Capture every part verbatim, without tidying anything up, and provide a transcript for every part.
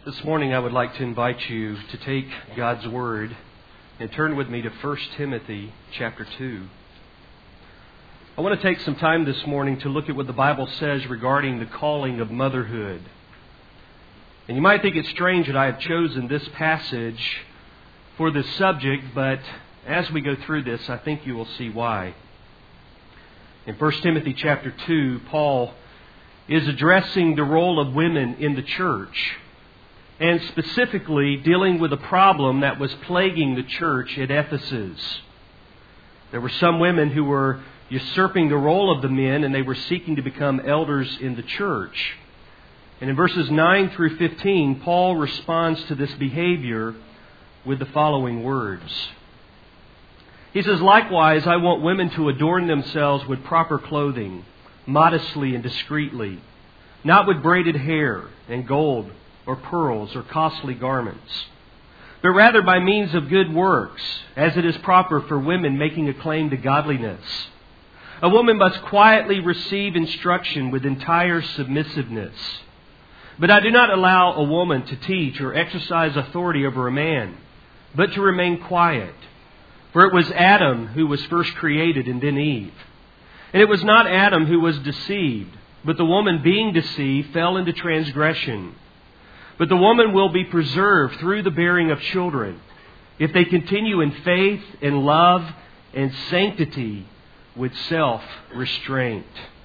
This morning I would like to invite you to take God's Word and turn with me to First Timothy chapter two. I want to take some time this morning to look at what the Bible says regarding the calling of motherhood. And you might think it's strange that I have chosen this passage for this subject, but as we go through this, I think you will see why. In First Timothy chapter two, Paul is addressing the role of women in the church, and specifically dealing with a problem that was plaguing the church at Ephesus. There were some women who were usurping the role of the men, and they were seeking to become elders in the church. And in verses nine through fifteen, Paul responds to this behavior with the following words. He says, "Likewise, I want women to adorn themselves with proper clothing, modestly and discreetly, not with braided hair and gold or pearls or costly garments, but rather by means of good works, as it is proper for women making a claim to godliness. A woman must quietly receive instruction with entire submissiveness. But I do not allow a woman to teach or exercise authority over a man, but to remain quiet. For it was Adam who was first created and then Eve. And it was not Adam who was deceived, but the woman being deceived fell into transgression. But the woman will be preserved through the bearing of children, if they continue in faith and love and sanctity with self-restraint."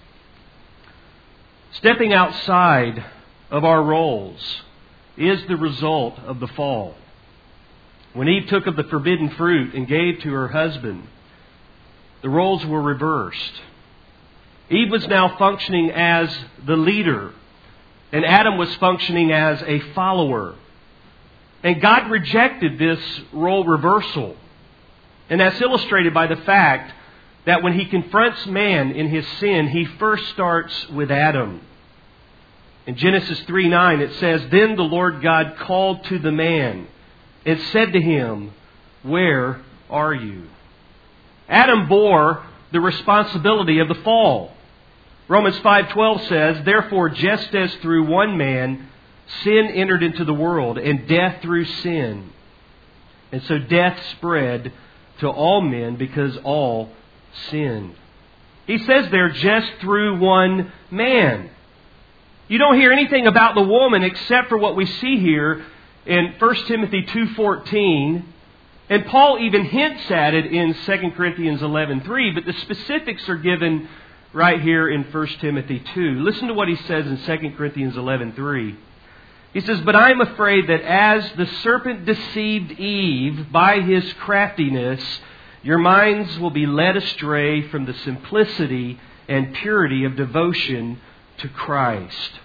Stepping outside of our roles is the result of the fall. When Eve took of the forbidden fruit and gave to her husband, the roles were reversed. Eve was now functioning as the leader, and Adam was functioning as a follower. And God rejected this role reversal. And that's illustrated by the fact that when He confronts man in his sin, He first starts with Adam. In Genesis three nine it says, "Then the Lord God called to the man and said to him, 'Where are you?'" Adam bore the responsibility of the fall. Romans five twelve says, "Therefore, just as through one man sin entered into the world, and death through sin, and so death spread to all men because all sinned." He says there, just through one man. You don't hear anything about the woman except for what we see here in First Timothy two fourteen. And Paul even hints at it in Second Corinthians eleven three, but the specifics are given right here in First Timothy two. Listen to what he says in Second Corinthians eleven three. He says, "But I am afraid that as the serpent deceived Eve by his craftiness, your minds will be led astray from the simplicity and purity of devotion to Christ."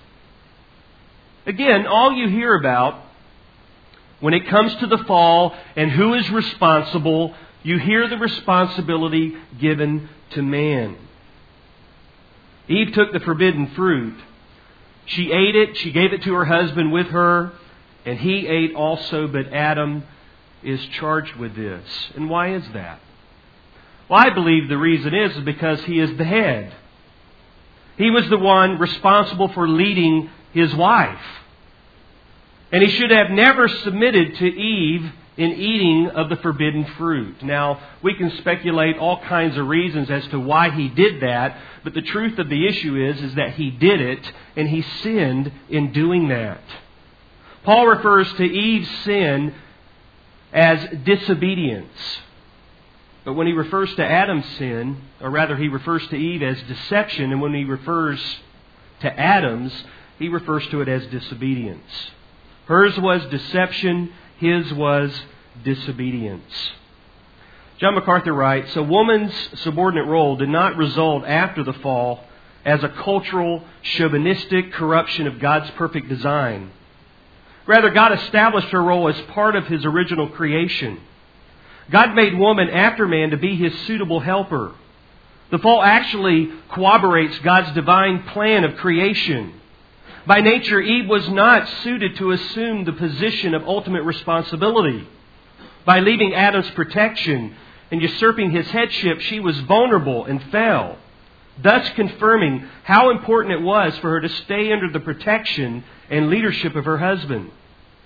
Again, all you hear about when it comes to the fall and who is responsible, you hear the responsibility given to man. Eve took the forbidden fruit. She ate it. She gave it to her husband with her, and he ate also, but Adam is charged with this. And why is that? Well, I believe the reason is because he is the head. He was the one responsible for leading his wife. And he should have never submitted to Eve in eating of the forbidden fruit. Now, we can speculate all kinds of reasons as to why he did that, but the truth of the issue is, is that he did it, and he sinned in doing that. Paul refers to Eve's sin as disobedience. But when he refers to Adam's sin, or rather he refers to Eve as deception, and when he refers to Adam's, he refers to it as disobedience. Hers was deception, his was disobedience. John MacArthur writes, "A woman's subordinate role did not result after the fall as a cultural, chauvinistic corruption of God's perfect design. Rather, God established her role as part of His original creation. God made woman after man to be His suitable helper. The fall actually corroborates God's divine plan of creation. By nature, Eve was not suited to assume the position of ultimate responsibility. By leaving Adam's protection and usurping his headship, she was vulnerable and fell, thus confirming how important it was for her to stay under the protection and leadership of her husband.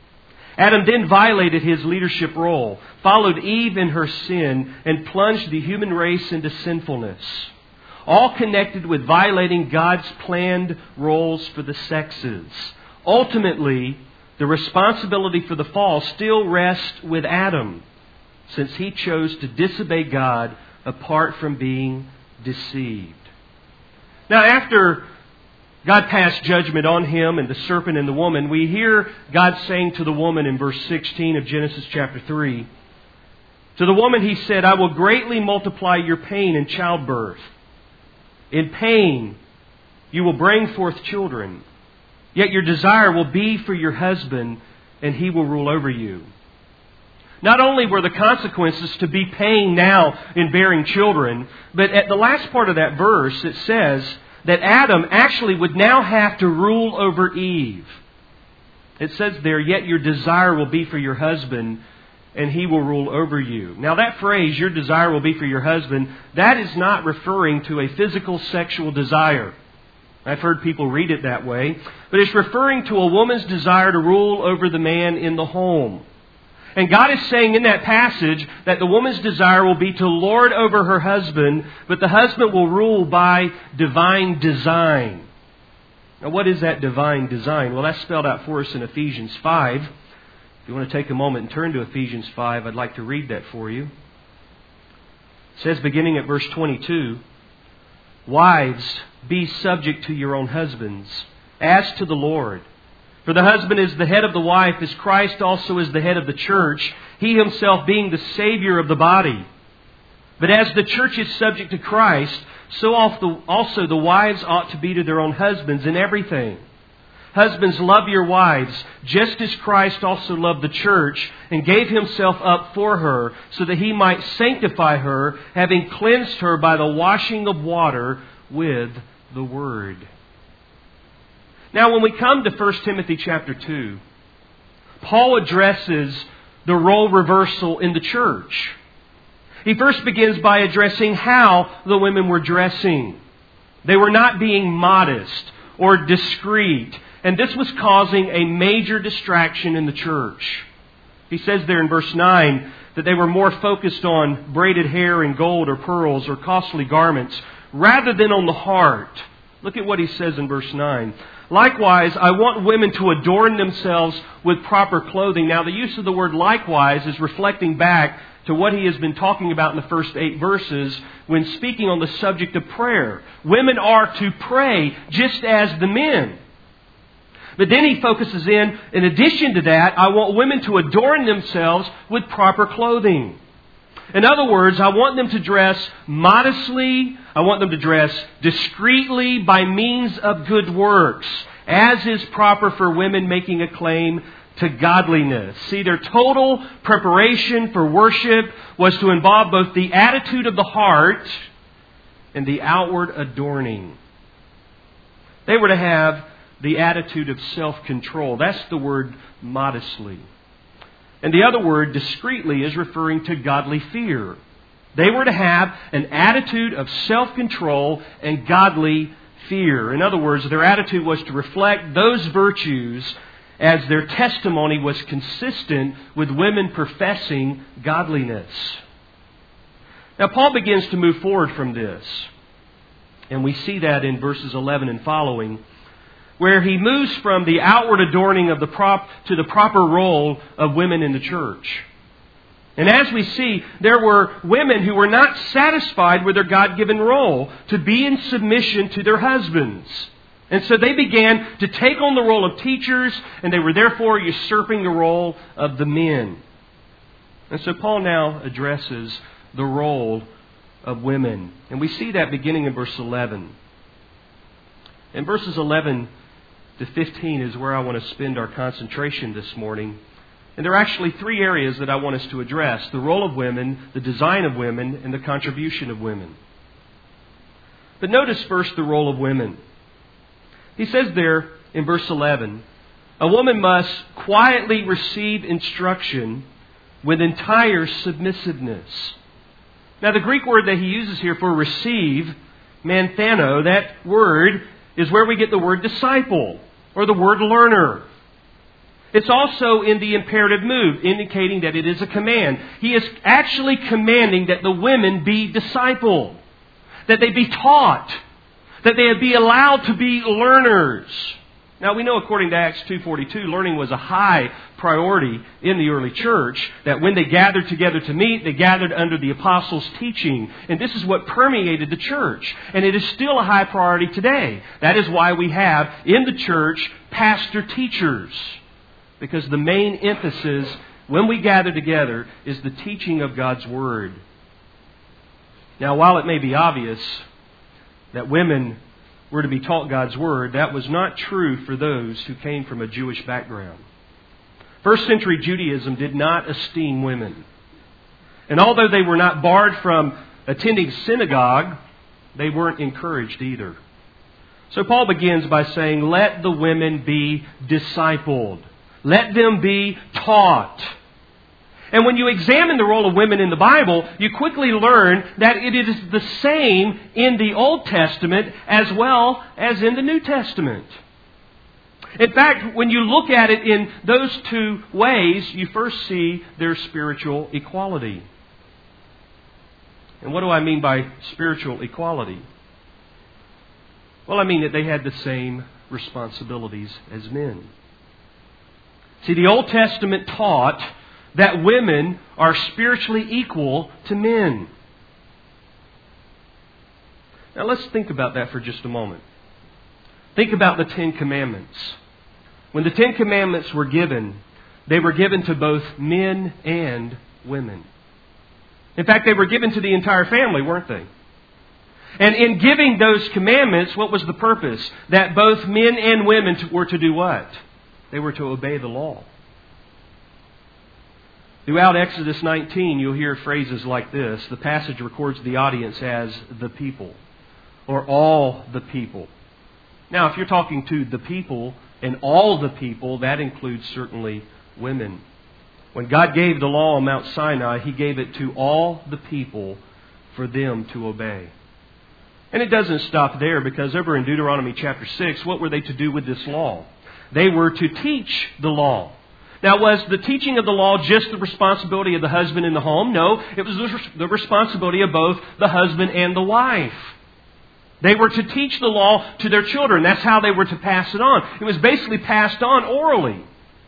Adam then violated his leadership role, followed Eve in her sin, and plunged the human race into sinfulness, all connected with violating God's planned roles for the sexes. Ultimately, the responsibility for the fall still rests with Adam, since he chose to disobey God apart from being deceived. Now, after God passed judgment on him and the serpent and the woman, we hear God saying to the woman in verse sixteen of Genesis chapter three, to the woman He said, I will greatly multiply your pain in childbirth. In pain you will bring forth children, yet your desire will be for your husband, and he will rule over you. Not only were the consequences to be pain now in bearing children, but at the last part of that verse it says that Adam actually would now have to rule over Eve. It says there, yet your desire will be for your husband, and he will rule over you. Now that phrase, your desire will be for your husband, that is not referring to a physical sexual desire. I've heard people read it that way. But it's referring to a woman's desire to rule over the man in the home. And God is saying in that passage that the woman's desire will be to lord over her husband, but the husband will rule by divine design. Now, what is that divine design? Well, that's spelled out for us in Ephesians five. If you want to take a moment and turn to Ephesians five, I'd like to read that for you. It says, beginning at verse twenty-two, Wives, be subject to your own husbands, as to the Lord. For the husband is the head of the wife, as Christ also is the head of the church, He Himself being the Savior of the body. But as the church is subject to Christ, so also the wives ought to be to their own husbands in everything. Husbands, love your wives, just as Christ also loved the church and gave Himself up for her, so that He might sanctify her, having cleansed her by the washing of water with the Word. Now, when we come to First Timothy chapter two, Paul addresses the role reversal in the church. He first begins by addressing how the women were dressing. They were not being modest or discreet, and this was causing a major distraction in the church. He says there in verse nine that they were more focused on braided hair and gold or pearls or costly garments rather than on the heart. Look at what he says in verse nine. Likewise, I want women to adorn themselves with proper clothing. Now, the use of the word likewise is reflecting back to what he has been talking about in the first eight verses when speaking on the subject of prayer. Women are to pray just as the men. But then he focuses in, in addition to that, I want women to adorn themselves with proper clothing. In other words, I want them to dress modestly. I want them to dress discreetly by means of good works, as is proper for women making a claim to godliness. See, their total preparation for worship was to involve both the attitude of the heart and the outward adorning. They were to have the attitude of self-control. That's the word modestly. And the other word, discreetly, is referring to godly fear. They were to have an attitude of self-control and godly fear. In other words, their attitude was to reflect those virtues as their testimony was consistent with women professing godliness. Now, Paul begins to move forward from this. And we see that in verses eleven and following, where he moves from the outward adorning of the prop to the proper role of women in the church. And as we see, there were women who were not satisfied with their God-given role to be in submission to their husbands. And so they began to take on the role of teachers, and they were therefore usurping the role of the men. And so Paul now addresses the role of women. And we see that beginning in verse eleven. In verses eleven to fifteen is where I want to spend our concentration this morning. And there are actually three areas that I want us to address: the role of women, the design of women, and the contribution of women. But notice first the role of women. He says there in verse eleven, a woman must quietly receive instruction with entire submissiveness. Now, the Greek word that he uses here for receive, manthano, that word is where we get the word disciple or the word learner. It's also in the imperative mood, indicating that it is a command. He is actually commanding that the women be discipled, that they be taught, that they be allowed to be learners. Now we know according to Acts two forty-two, learning was a high priority in the early church, that when they gathered together to meet, they gathered under the apostles' teaching. And this is what permeated the church. And it is still a high priority today. That is why we have in the church pastor-teachers. Because the main emphasis when we gather together is the teaching of God's Word. Now, while it may be obvious that women were to be taught God's Word, that was not true for those who came from a Jewish background. First century Judaism did not esteem women. And although they were not barred from attending synagogue, they weren't encouraged either. So Paul begins by saying, let the women be discipled. Let them be taught. And when you examine the role of women in the Bible, you quickly learn that it is the same in the Old Testament as well as in the New Testament. In fact, when you look at it in those two ways, you first see their spiritual equality. And what do I mean by spiritual equality? Well, I mean that they had the same responsibilities as men. See, the Old Testament taught that women are spiritually equal to men. Now let's think about that for just a moment. Think about the Ten Commandments. When the Ten Commandments were given, they were given to both men and women. In fact, they were given to the entire family, weren't they? And in giving those commandments, what was the purpose? That both men and women were to do what? They were to obey the law. Throughout Exodus nineteen, you'll hear phrases like this. The passage records the audience as the people, or all the people. Now, if you're talking to the people and all the people, that includes certainly women. When God gave the law on Mount Sinai, He gave it to all the people for them to obey. And it doesn't stop there, because over in Deuteronomy chapter six, what were they to do with this law? They were to teach the law. Now, was the teaching of the law just the responsibility of the husband in the home? No, it was the responsibility of both the husband and the wife. They were to teach the law to their children. That's how they were to pass it on. It was basically passed on orally.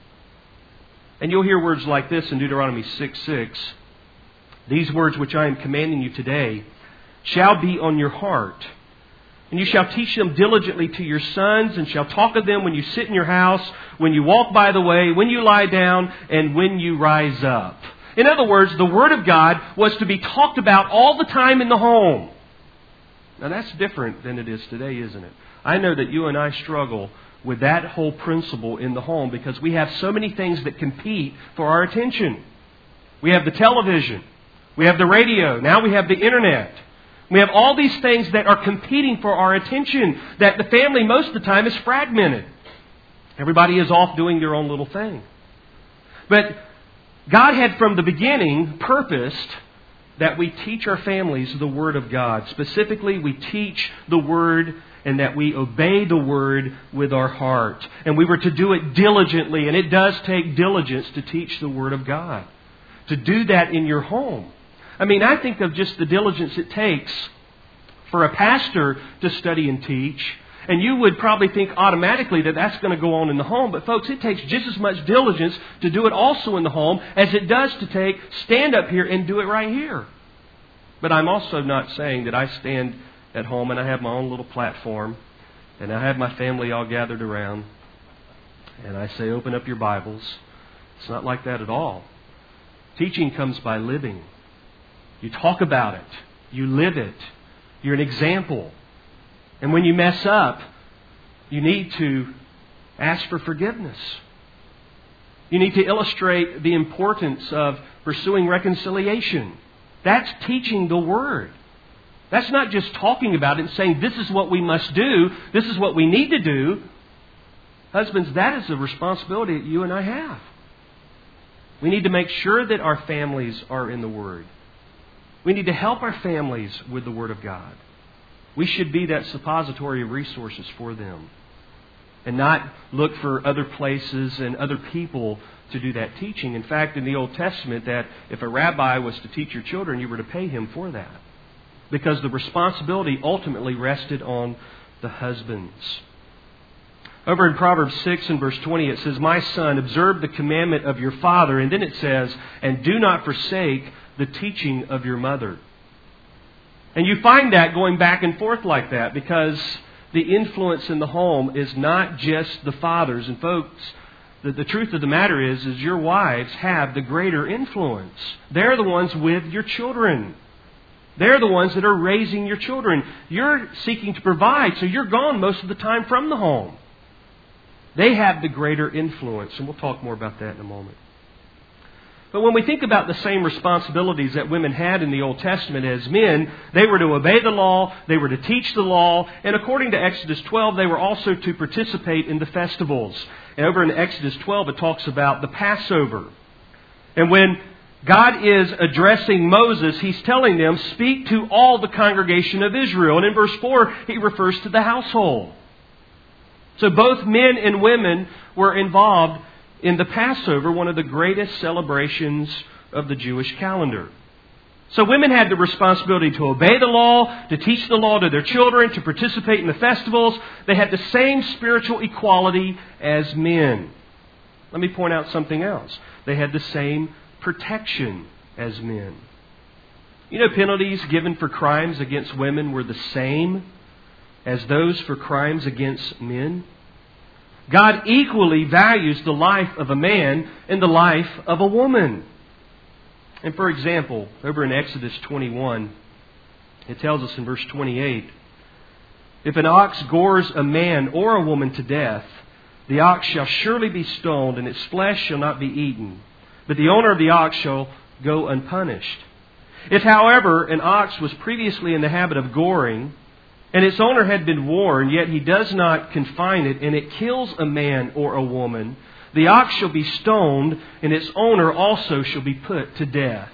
And you'll hear words like this in Deuteronomy six six. These words which I am commanding you today shall be on your heart. And you shall teach them diligently to your sons, and shall talk of them when you sit in your house, when you walk by the way, when you lie down, and when you rise up. In other words, the Word of God was to be talked about all the time in the home. Now that's different than it is today, isn't it? I know that you and I struggle with that whole principle in the home, because we have so many things that compete for our attention. We have the television. We have the radio. Now we have the internet. We have all these things that are competing for our attention, that the family most of the time is fragmented. Everybody is off doing their own little thing. But God had from the beginning purposed that we teach our families the Word of God. Specifically, we teach the Word and that we obey the Word with our heart. And we were to do it diligently, and it does take diligence to teach the Word of God. To do that in your home. I mean, I think of just the diligence it takes for a pastor to study and teach. And you would probably think automatically that that's going to go on in the home. But folks, it takes just as much diligence to do it also in the home as it does to take stand up here and do it right here. But I'm also not saying that I stand at home and I have my own little platform and I have my family all gathered around and I say, open up your Bibles. It's not like that at all. Teaching comes by living. You talk about it. You live it. You're an example. And when you mess up, you need to ask for forgiveness. You need to illustrate the importance of pursuing reconciliation. That's teaching the Word. That's not just talking about it and saying, this is what we must do. This is what we need to do. Husbands, that is a responsibility that you and I have. We need to make sure that our families are in the Word. We need to help our families with the Word of God. We should be that suppository of resources for them. and not look for other places and other people to do that teaching. In fact, in the Old Testament, that if a rabbi was to teach your children, you were to pay him for that, because the responsibility ultimately rested on the husbands. Over in Proverbs six and verse twenty, it says, "My son, observe the commandment of your father." And then it says, "And do not forsake the teaching of your mother." And you find that going back and forth like that, because the influence in the home is not just the fathers. And folks, the, the truth of the matter is, is your wives have the greater influence. They're the ones with your children. They're the ones that are raising your children. You're seeking to provide, so you're gone most of the time from the home. They have the greater influence, and we'll talk more about that in a moment. But when we think about the same responsibilities that women had in the Old Testament as men, they were to obey the law, they were to teach the law, and according to Exodus twelve, they were also to participate in the festivals. And over in Exodus twelve, it talks about the Passover. And when God is addressing Moses, He's telling them, speak to all the congregation of Israel. And in verse four, He refers to the household. So both men and women were involved in the Passover, one of the greatest celebrations of the Jewish calendar. So women had the responsibility to obey the law, to teach the law to their children, to participate in the festivals. They had the same spiritual equality as men. Let me point out something else. They had the same protection as men. You know, penalties given for crimes against women were the same as those for crimes against men. God equally values the life of a man and the life of a woman. And for example, over in Exodus twenty-one, it tells us in verse twenty-eight, "If an ox gores a man or a woman to death, the ox shall surely be stoned, and its flesh shall not be eaten. But the owner of the ox shall go unpunished. If, however, an ox was previously in the habit of goring, and its owner had been warned, yet he does not confine it, and it kills a man or a woman, the ox shall be stoned, and its owner also shall be put to death."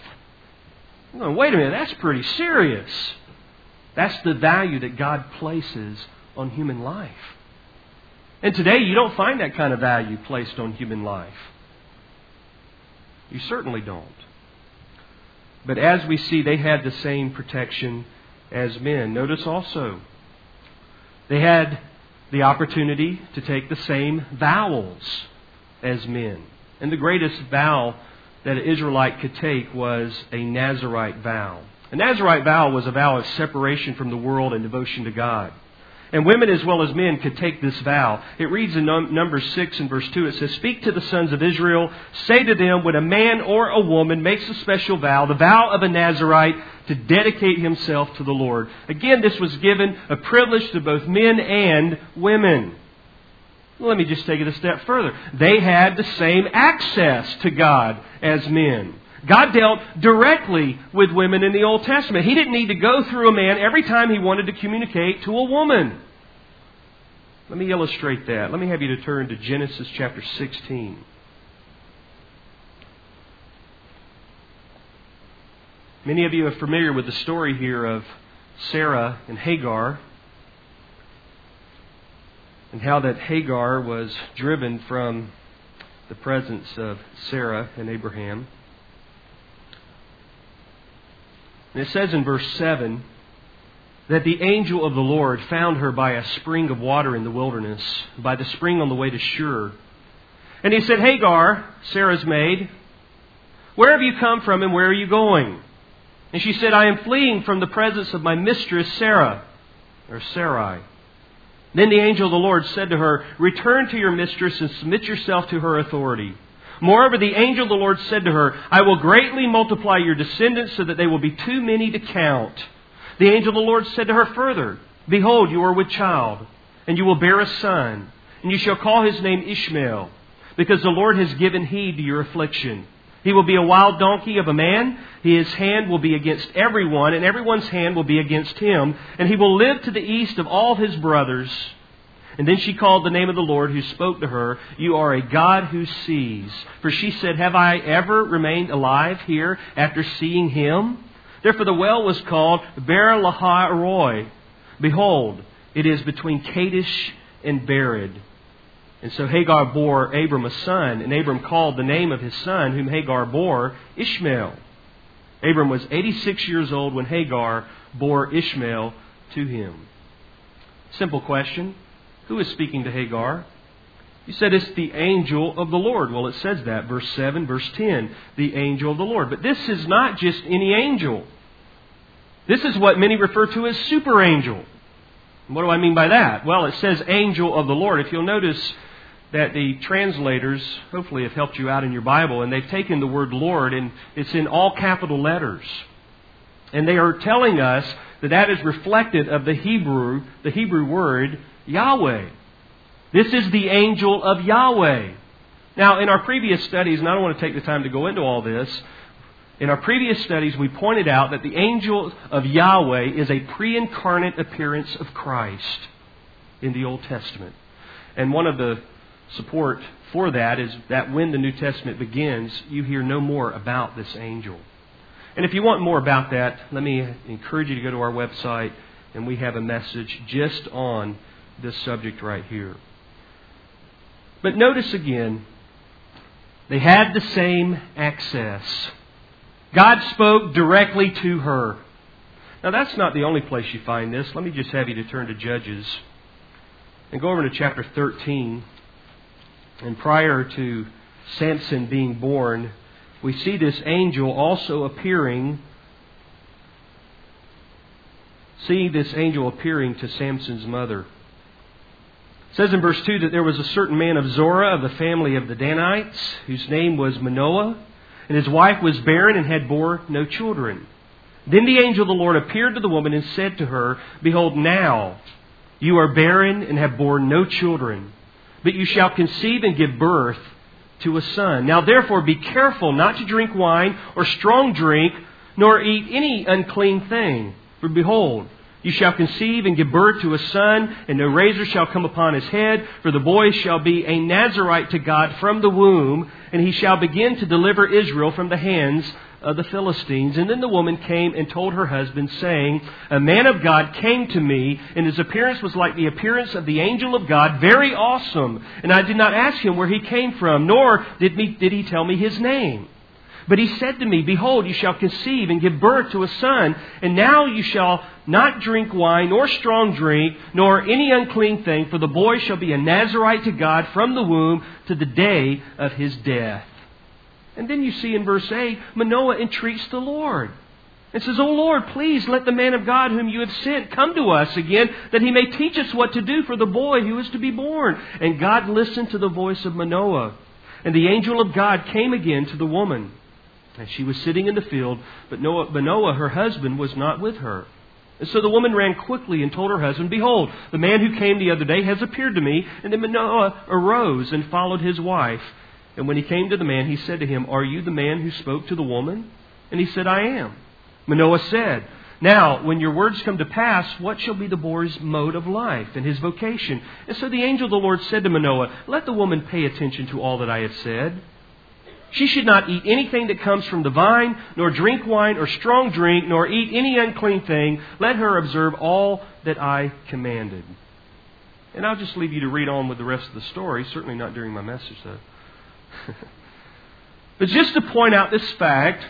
Well, wait a minute, that's pretty serious. That's the value that God places on human life. And today you don't find that kind of value placed on human life. You certainly don't. But as we see, they had the same protection as men. Notice also, they had the opportunity to take the same vows as men. And the greatest vow that an Israelite could take was a Nazirite vow. A Nazirite vow was a vow of separation from the world and devotion to God. And women as well as men could take this vow. It reads in Numbers six and verse two, it says, "Speak to the sons of Israel, say to them, when a man or a woman makes a special vow, the vow of a Nazirite, to dedicate himself to the Lord." Again, this was given a privilege to both men and women. Well, let me just take it a step further. They had the same access to God as men. God dealt directly with women in the Old Testament. He didn't need to go through a man every time He wanted to communicate to a woman. Let me illustrate that. Let me have you to turn to Genesis chapter sixteen. Many of you are familiar with the story here of Sarah and Hagar, and how that Hagar was driven from the presence of Sarah and Abraham. And it says in verse seven that the angel of the Lord found her by a spring of water in the wilderness, by the spring on the way to Shur. And he said, "Hagar, Sarah's maid, where have you come from and where are you going?" And she said, "I am fleeing from the presence of my mistress Sarah," or Sarai. Then the angel of the Lord said to her, "Return to your mistress and submit yourself to her authority." Moreover, the angel of the Lord said to her, "I will greatly multiply your descendants so that they will be too many to count." The angel of the Lord said to her further, "Behold, you are with child, and you will bear a son, and you shall call his name Ishmael, because the Lord has given heed to your affliction. He will be a wild donkey of a man. His hand will be against everyone, and everyone's hand will be against him, and he will live to the east of all his brothers." And then she called the name of the Lord who spoke to her, "You are a God who sees." For she said, "Have I ever remained alive here after seeing him?" Therefore the well was called Beer-lahai-roi. Behold, it is between Kadesh and Bered. And so Hagar bore Abram a son, and Abram called the name of his son, whom Hagar bore, Ishmael. Abram was eighty-six years old when Hagar bore Ishmael to him. Simple question. Who is speaking to Hagar? You said it's the angel of the Lord. Well, it says that. Verse seven, verse ten. The angel of the Lord. But this is not just any angel. This is what many refer to as super angel. What do I mean by that? Well, it says angel of the Lord. If you'll notice that the translators hopefully have helped you out in your Bible, and they've taken the word Lord, and it's in all capital letters. And they are telling us that that is reflected of the Hebrew, the Hebrew word Yahweh. This is the angel of Yahweh. Now, in our previous studies, and I don't want to take the time to go into all this, in our previous studies we pointed out that the angel of Yahweh is a pre-incarnate appearance of Christ in the Old Testament. And one of the support for that is that when the New Testament begins, you hear no more about this angel. And if you want more about that, let me encourage you to go to our website, and we have a message just on this subject right here. But notice again, they had the same access. God spoke directly to her. Now that's not the only place you find this. Let me just have you to turn to Judges and go over to chapter thirteen. And prior to Samson being born, we see this angel also appearing. See this angel appearing to Samson's mother. It says in verse two that there was a certain man of Zorah of the family of the Danites, whose name was Manoah, and his wife was barren and had bore no children. Then the angel of the Lord appeared to the woman and said to her, Behold, now you are barren and have borne no children, but you shall conceive and give birth to a son. Now therefore be careful not to drink wine or strong drink, nor eat any unclean thing. For behold, you shall conceive and give birth to a son, and no razor shall come upon his head, for the boy shall be a Nazarite to God from the womb, and he shall begin to deliver Israel from the hands of the Philistines. And then the woman came and told her husband, saying, A man of God came to me, and his appearance was like the appearance of the angel of God, very awesome. And I did not ask him where he came from, nor did, me, did he tell me his name. But he said to me, Behold, you shall conceive and give birth to a son, and now you shall not drink wine, nor strong drink, nor any unclean thing, for the boy shall be a Nazarite to God from the womb to the day of his death. And then you see in verse eight, Manoah entreats the Lord and says, O Lord, please let the man of God whom you have sent come to us again, that he may teach us what to do for the boy who is to be born. And God listened to the voice of Manoah. And the angel of God came again to the woman. And she was sitting in the field, but Noah, Manoah, her husband, was not with her. And so the woman ran quickly and told her husband, Behold, the man who came the other day has appeared to me. And then Manoah arose and followed his wife. And when he came to the man, he said to him, Are you the man who spoke to the woman? And he said, I am. Manoah said, Now, when your words come to pass, what shall be the boy's mode of life and his vocation? And so the angel of the Lord said to Manoah, Let the woman pay attention to all that I have said. She should not eat anything that comes from the vine, nor drink wine or strong drink, nor eat any unclean thing. Let her observe all that I commanded. And I'll just leave you to read on with the rest of the story. Certainly not during my message, though. But just to point out this fact,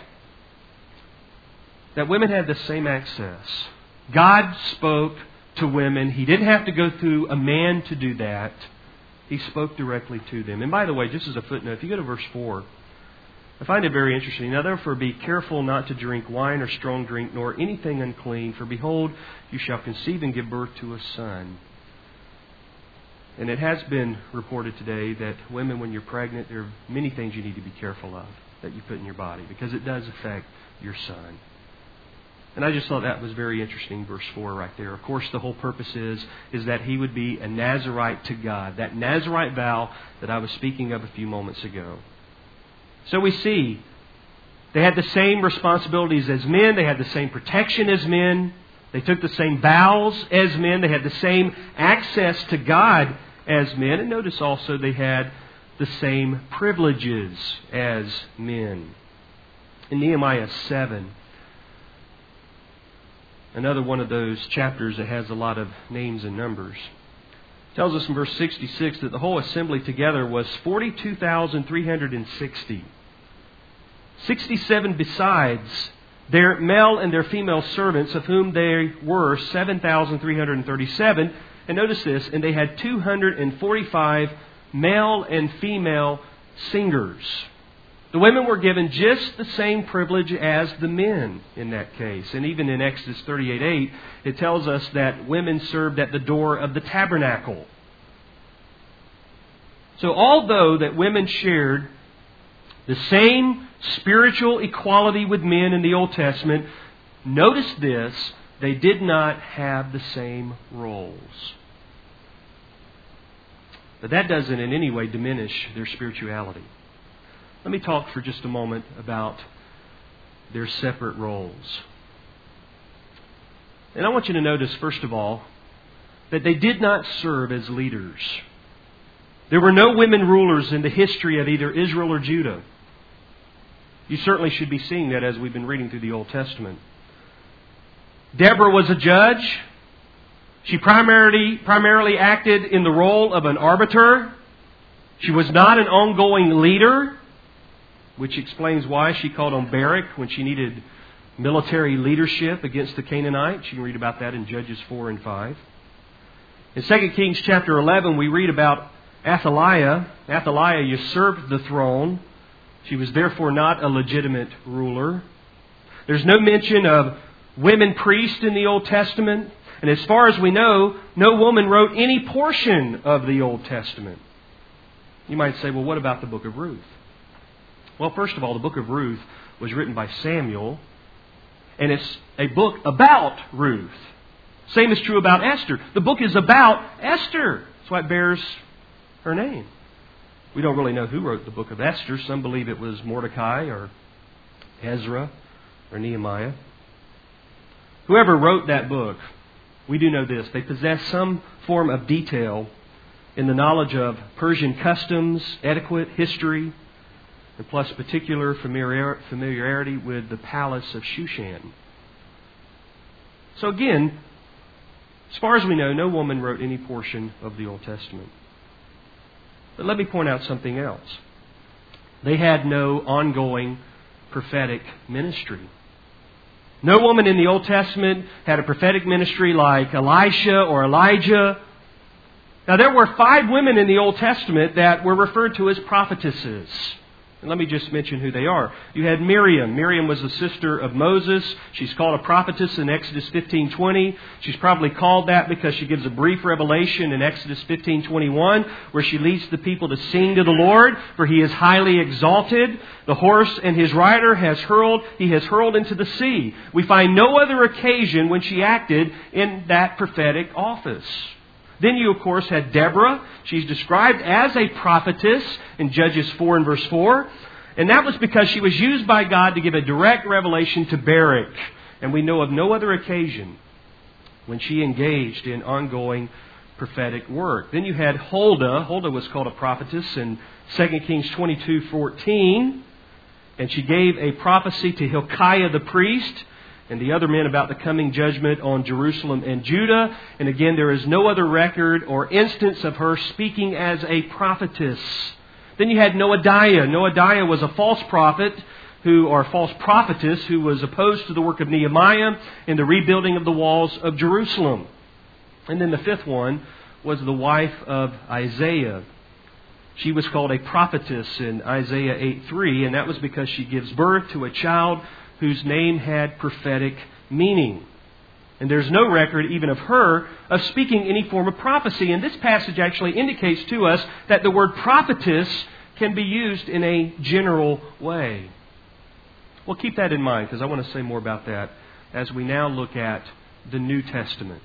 that women had the same access. God spoke to women. He didn't have to go through a man to do that. He spoke directly to them. And by the way, just as a footnote, if you go to verse four, I find it very interesting. Now therefore be careful not to drink wine or strong drink, nor anything unclean. For behold, you shall conceive and give birth to a son. And it has been reported today that women, when you're pregnant, there are many things you need to be careful of that you put in your body, because it does affect your son. And I just thought that was very interesting, verse four right there. Of course, the whole purpose is, is that he would be a Nazarite to God. That Nazarite vow that I was speaking of a few moments ago. So we see they had the same responsibilities as men. They had the same protection as men. They took the same vows as men. They had the same access to God as men. And notice also they had the same privileges as men. In Nehemiah seven, another one of those chapters that has a lot of names and numbers, It tells us in verse sixty-six that the whole assembly together was forty-two thousand three hundred sixty. sixty-seven besides their male and their female servants, of whom there were seven thousand three hundred thirty-seven. And notice this, and they had two hundred forty-five male and female singers. The women were given just the same privilege as the men in that case. And even in Exodus thirty-eight eight, it tells us that women served at the door of the tabernacle. So although that women shared the same spiritual equality with men in the Old Testament, notice this, they did not have the same roles. But that doesn't in any way diminish their spirituality. Let me talk for just a moment about their separate roles. And I want you to notice, first of all, that they did not serve as leaders. There were no women rulers in the history of either Israel or Judah. You certainly should be seeing that as we've been reading through the Old Testament. Deborah was a judge. She primarily, primarily acted in the role of an arbiter. She was not an ongoing leader, which explains why she called on Barak when she needed military leadership against the Canaanites. You can read about that in Judges four and five. In Second Kings chapter eleven, we read about Athaliah. Athaliah usurped the throne. She was therefore not a legitimate ruler. There's no mention of women priests in the Old Testament. And as far as we know, no woman wrote any portion of the Old Testament. You might say, well, what about the book of Ruth? Well, first of all, the book of Ruth was written by Samuel, and it's a book about Ruth. Same is true about Esther. The book is about Esther. That's why it bears her name. We don't really know who wrote the book of Esther. Some believe it was Mordecai or Ezra or Nehemiah. Whoever wrote that book, we do know this. They possess some form of detail in the knowledge of Persian customs, etiquette, history, and plus particular familiarity with the palace of Shushan. So again, as far as we know, no woman wrote any portion of the Old Testament. But let me point out something else. They had no ongoing prophetic ministry. No woman in the Old Testament had a prophetic ministry like Elisha or Elijah. Now, there were five women in the Old Testament that were referred to as prophetesses. And let me just mention who they are. You had Miriam. Miriam was the sister of Moses. She's called a prophetess in Exodus fifteen twenty. She's probably called that because she gives a brief revelation in Exodus fifteen twenty-one, where she leads the people to sing to the Lord, for He is highly exalted. The horse and his rider has hurled, He has hurled into the sea. We find no other occasion when she acted in that prophetic office. Then you, of course, had Deborah. She's described as a prophetess in Judges four and verse four. And that was because she was used by God to give a direct revelation to Barak. And we know of no other occasion when she engaged in ongoing prophetic work. Then you had Huldah. Huldah was called a prophetess in Second Kings twenty-two fourteen. And she gave a prophecy to Hilkiah the priest and the other men about the coming judgment on Jerusalem and Judah. And again, there is no other record or instance of her speaking as a prophetess. Then you had Noadiah. Noadiah was a false prophet who, or false prophetess who was opposed to the work of Nehemiah in the rebuilding of the walls of Jerusalem. And then the fifth one was the wife of Isaiah. She was called a prophetess in Isaiah eight three, and that was because she gives birth to a child whose name had prophetic meaning. And there's no record even of her of speaking any form of prophecy. And this passage actually indicates to us that the word prophetess can be used in a general way. Well, keep that in mind, because I want to say more about that as we now look at the New Testament.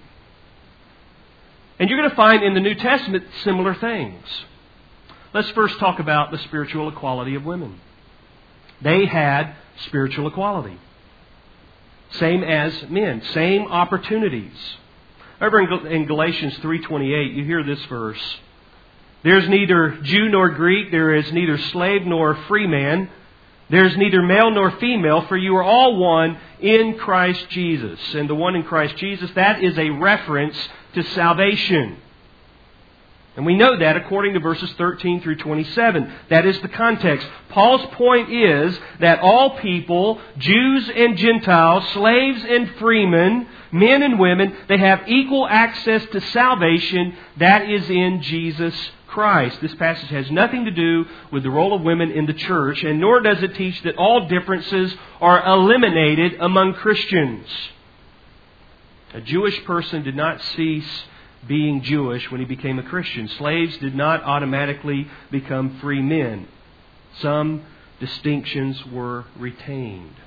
And you're going to find in the New Testament similar things. Let's first talk about the spiritual equality of women. They had spiritual equality. Same as men. Same opportunities. Over in Galatians three twenty-eight, you hear this verse. There's neither Jew nor Greek. There is neither slave nor free man. There's neither male nor female, for you are all one in Christ Jesus. And the one in Christ Jesus, that is a reference to salvation. And we know that according to verses thirteen through twenty-seven. That is the context. Paul's point is that all people, Jews and Gentiles, slaves and freemen, men and women, they have equal access to salvation that is in Jesus Christ. This passage has nothing to do with the role of women in the church, and nor does it teach that all differences are eliminated among Christians. A Jewish person did not cease being Jewish when he became a Christian. Slaves did not automatically become free men. Some distinctions were retained.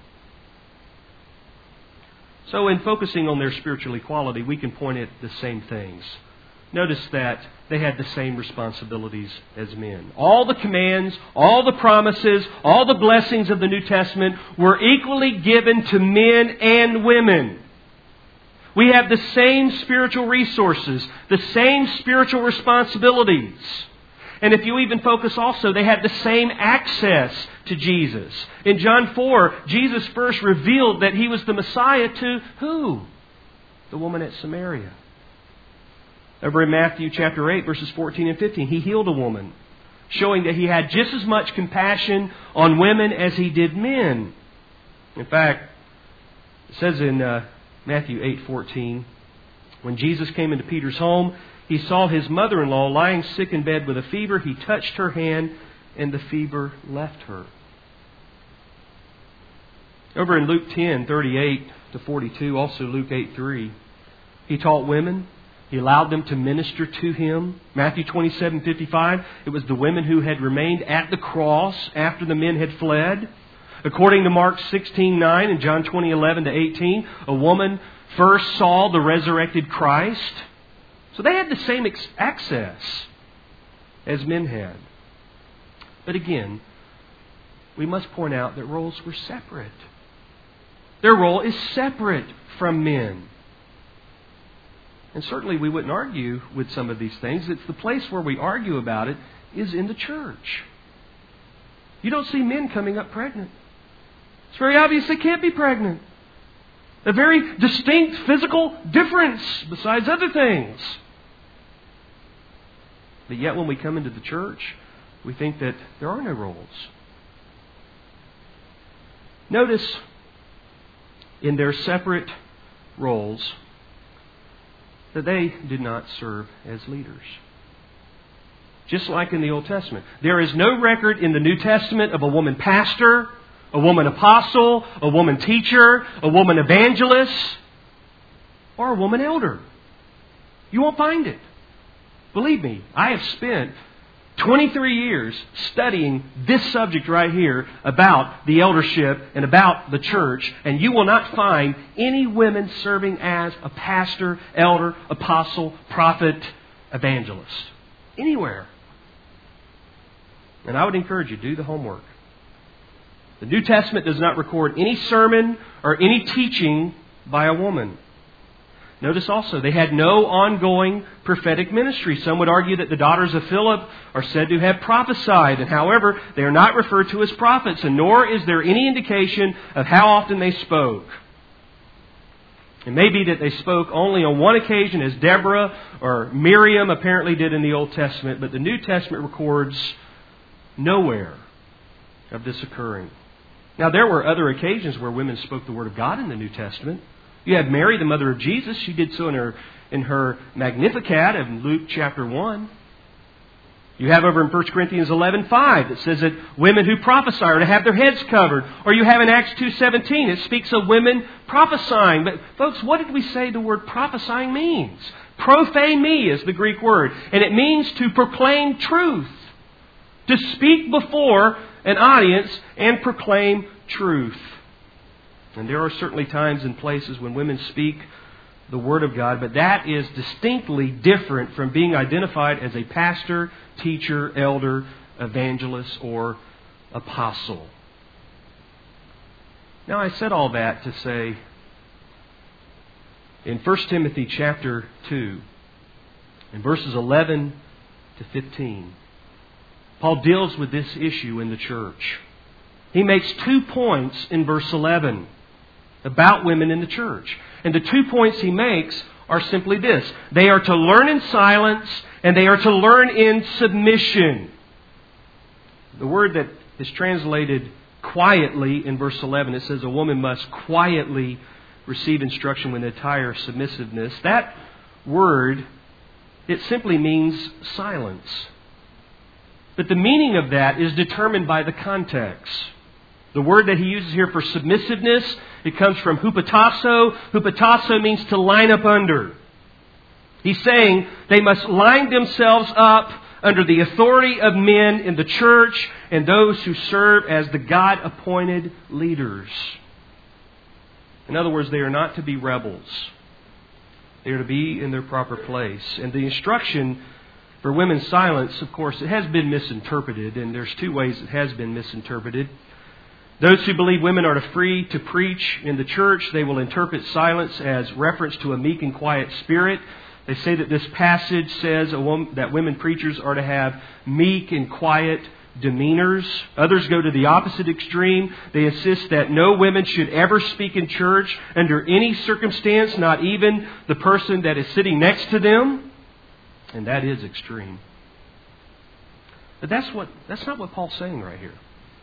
So in focusing on their spiritual equality, we can point at the same things. Notice that they had the same responsibilities as men. All the commands, all the promises, all the blessings of the New Testament were equally given to men and women. We have the same spiritual resources, the same spiritual responsibilities. And if you even focus also, they had the same access to Jesus. In John four, Jesus first revealed that He was the Messiah to who? The woman at Samaria. Over in Matthew chapter eight, verses fourteen and fifteen, He healed a woman, showing that He had just as much compassion on women as He did men. In fact, it says in uh, Matthew eight fourteen, when Jesus came into Peter's home, He saw his mother-in-law lying sick in bed with a fever. He touched her hand, and the fever left her. Over in Luke ten thirty-eight to forty-two, also Luke eight three, He taught women. He allowed them to minister to Him. Matthew twenty-seven fifty-five, it was the women who had remained at the cross after the men had fled. According to Mark sixteen nine and John twenty eleven to eighteen, a woman first saw the resurrected Christ. So they had the same ex- access as men had. But again, we must point out that roles were separate. Their role is separate from men. And certainly we wouldn't argue with some of these things. It's the place where we argue about it is in the church. You don't see men coming up pregnant. It's very obvious they can't be pregnant. A very distinct physical difference besides other things. But yet when we come into the church, we think that there are no roles. Notice in their separate roles that they did not serve as leaders. Just like in the Old Testament. There is no record in the New Testament of a woman pastor, a woman apostle, a woman teacher, a woman evangelist, or a woman elder. You won't find it. Believe me, I have spent twenty-three years studying this subject right here about the eldership and about the church, and you will not find any women serving as a pastor, elder, apostle, prophet, evangelist. Anywhere. And I would encourage you, do the homework. The New Testament does not record any sermon or any teaching by a woman. Notice also, they had no ongoing prophetic ministry. Some would argue that the daughters of Philip are said to have prophesied, and however, they are not referred to as prophets, and nor is there any indication of how often they spoke. It may be that they spoke only on one occasion, as Deborah or Miriam apparently did in the Old Testament, but the New Testament records nowhere of this occurring. Now, there were other occasions where women spoke the Word of God in the New Testament. You have Mary, the mother of Jesus. She did so in her in her Magnificat in Luke chapter one. You have over in First Corinthians eleven five that says that women who prophesy are to have their heads covered. Or you have in Acts two seventeen, it speaks of women prophesying. But folks, what did we say the word prophesying means? Prophemi is the Greek word. And it means to proclaim truth. To speak before an audience and proclaim truth. And there are certainly times and places when women speak the Word of God, but that is distinctly different from being identified as a pastor, teacher, elder, evangelist, or apostle. Now, I said all that to say, in First Timothy chapter two, in verses eleven to fifteen, Paul deals with this issue in the church. He makes two points in verse eleven about women in the church. And the two points he makes are simply this. They are to learn in silence, and they are to learn in submission. The word that is translated quietly in verse eleven, it says a woman must quietly receive instruction with entire submissiveness. That word, it simply means silence. But the meaning of that is determined by the context. The word that he uses here for submissiveness, it comes from hupotasso. Hupotasso means to line up under. He's saying they must line themselves up under the authority of men in the church and those who serve as the God-appointed leaders. In other words, they are not to be rebels. They are to be in their proper place. And the instruction for women's silence, of course, it has been misinterpreted, and there's two ways it has been misinterpreted. Those who believe women are free to preach in the church, they will interpret silence as reference to a meek and quiet spirit. They say that this passage says a woman, that women preachers are to have meek and quiet demeanors. Others go to the opposite extreme. They insist that no women should ever speak in church under any circumstance, not even the person that is sitting next to them. And that is extreme. But that's what that's not what Paul's saying right here.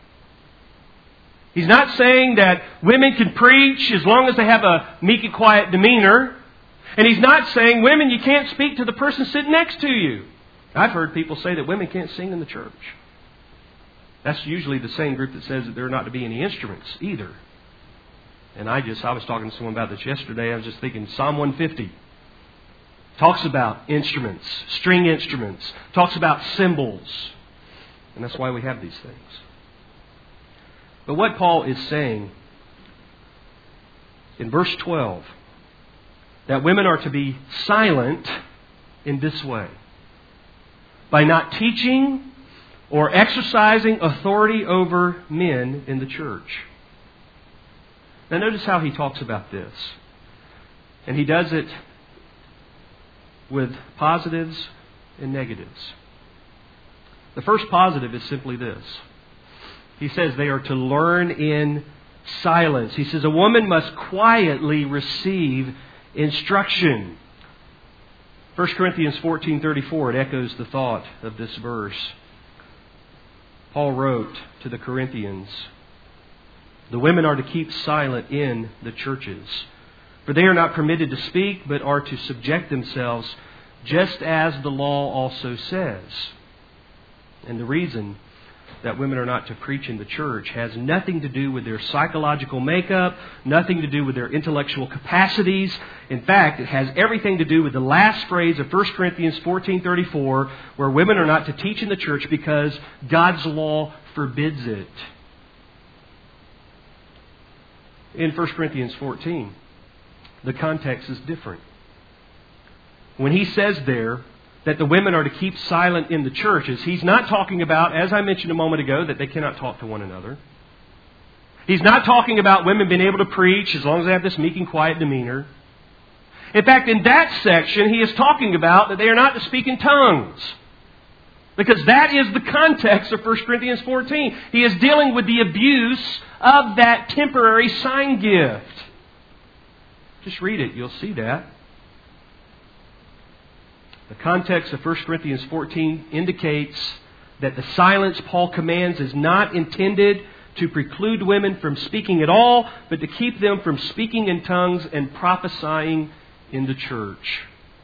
He's not saying that women can preach as long as they have a meek and quiet demeanor. And he's not saying, women, you can't speak to the person sitting next to you. I've heard people say that women can't sing in the church. That's usually the same group that says that there are not to be any instruments either. And I just, I was talking to someone about this yesterday. I was just thinking, Psalm one fifty talks about instruments, string instruments, talks about cymbals. And that's why we have these things. But what Paul is saying in verse twelve, that women are to be silent in this way. By not teaching or exercising authority over men in the church. Now notice how he talks about this. And he does it with positives and negatives. The first positive is simply this. He says they are to learn in silence. He says a woman must quietly receive instruction. First Corinthians fourteen thirty-four, it echoes the thought of this verse. Paul wrote to the Corinthians, the women are to keep silent in the churches, for they are not permitted to speak, but are to subject themselves, just as the law also says. And the reason that women are not to preach in the church has nothing to do with their psychological makeup, nothing to do with their intellectual capacities. In fact, it has everything to do with the last phrase of First Corinthians fourteen thirty-four, where women are not to teach in the church because God's law forbids it. In First Corinthians fourteen, the context is different. When he says there that the women are to keep silent in the churches, he's not talking about, as I mentioned a moment ago, that they cannot talk to one another. He's not talking about women being able to preach as long as they have this meek and quiet demeanor. In fact, in that section, he is talking about that they are not to speak in tongues. Because that is the context of First Corinthians fourteen. He is dealing with the abuse of that temporary sign gift. Just read it, you'll see that. The context of First Corinthians fourteen indicates that the silence Paul commands is not intended to preclude women from speaking at all, but to keep them from speaking in tongues and prophesying in the church.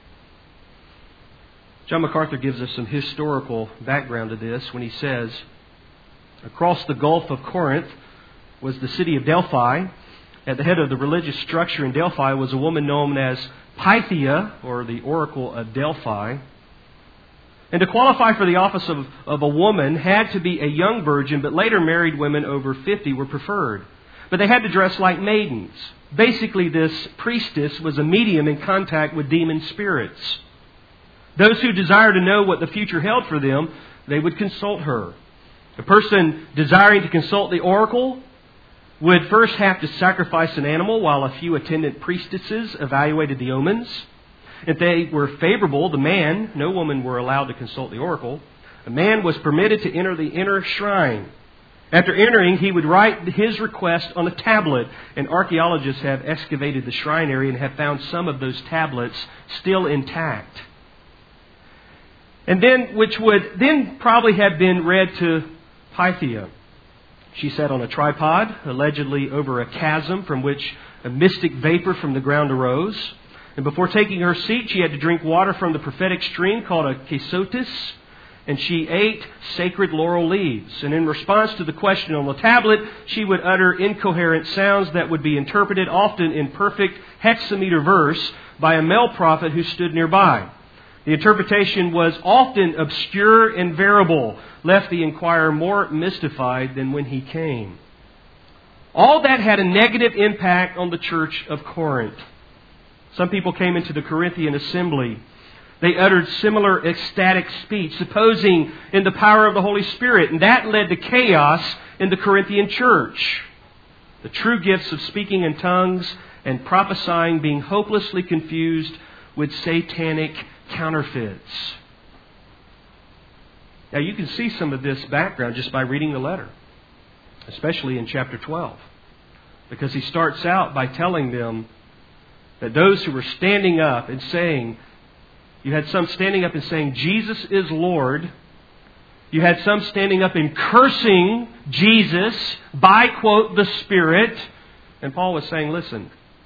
John MacArthur gives us some historical background to this when he says, across the Gulf of Corinth was the city of Delphi. At the head of the religious structure in Delphi was a woman known as Pythia, or the Oracle of Delphi. And to qualify for the office of, of a woman had to be a young virgin, but later married women over fifty were preferred. But they had to dress like maidens. Basically, this priestess was a medium in contact with demon spirits. Those who desired to know what the future held for them, they would consult her. A person desiring to consult the oracle would first have to sacrifice an animal while a few attendant priestesses evaluated the omens. If they were favorable, the man, no woman were allowed to consult the oracle, a man was permitted to enter the inner shrine. After entering, he would write his request on a tablet, and archaeologists have excavated the shrine area and have found some of those tablets still intact. And then, which would then probably have been read to Pythia. She sat on a tripod, allegedly over a chasm from which a mystic vapor from the ground arose. And before taking her seat, she had to drink water from the prophetic stream called a Kesotis. And she ate sacred laurel leaves. And in response to the question on the tablet, she would utter incoherent sounds that would be interpreted often in perfect hexameter verse by a male prophet who stood nearby. The interpretation was often obscure and variable, left the inquirer more mystified than when he came. All that had a negative impact on the church of Corinth. Some people came into the Corinthian assembly. They uttered similar ecstatic speech, supposing in the power of the Holy Spirit, and that led to chaos in the Corinthian church. The true gifts of speaking in tongues and prophesying being hopelessly confused with satanic counterfeits. Now you can see some of this background just by reading the letter, especially in chapter twelve, because he starts out by telling them that those who were standing up and saying, you had some standing up and saying, Jesus is Lord. You had some standing up and cursing Jesus by, quote, the Spirit. And Paul was saying, listen,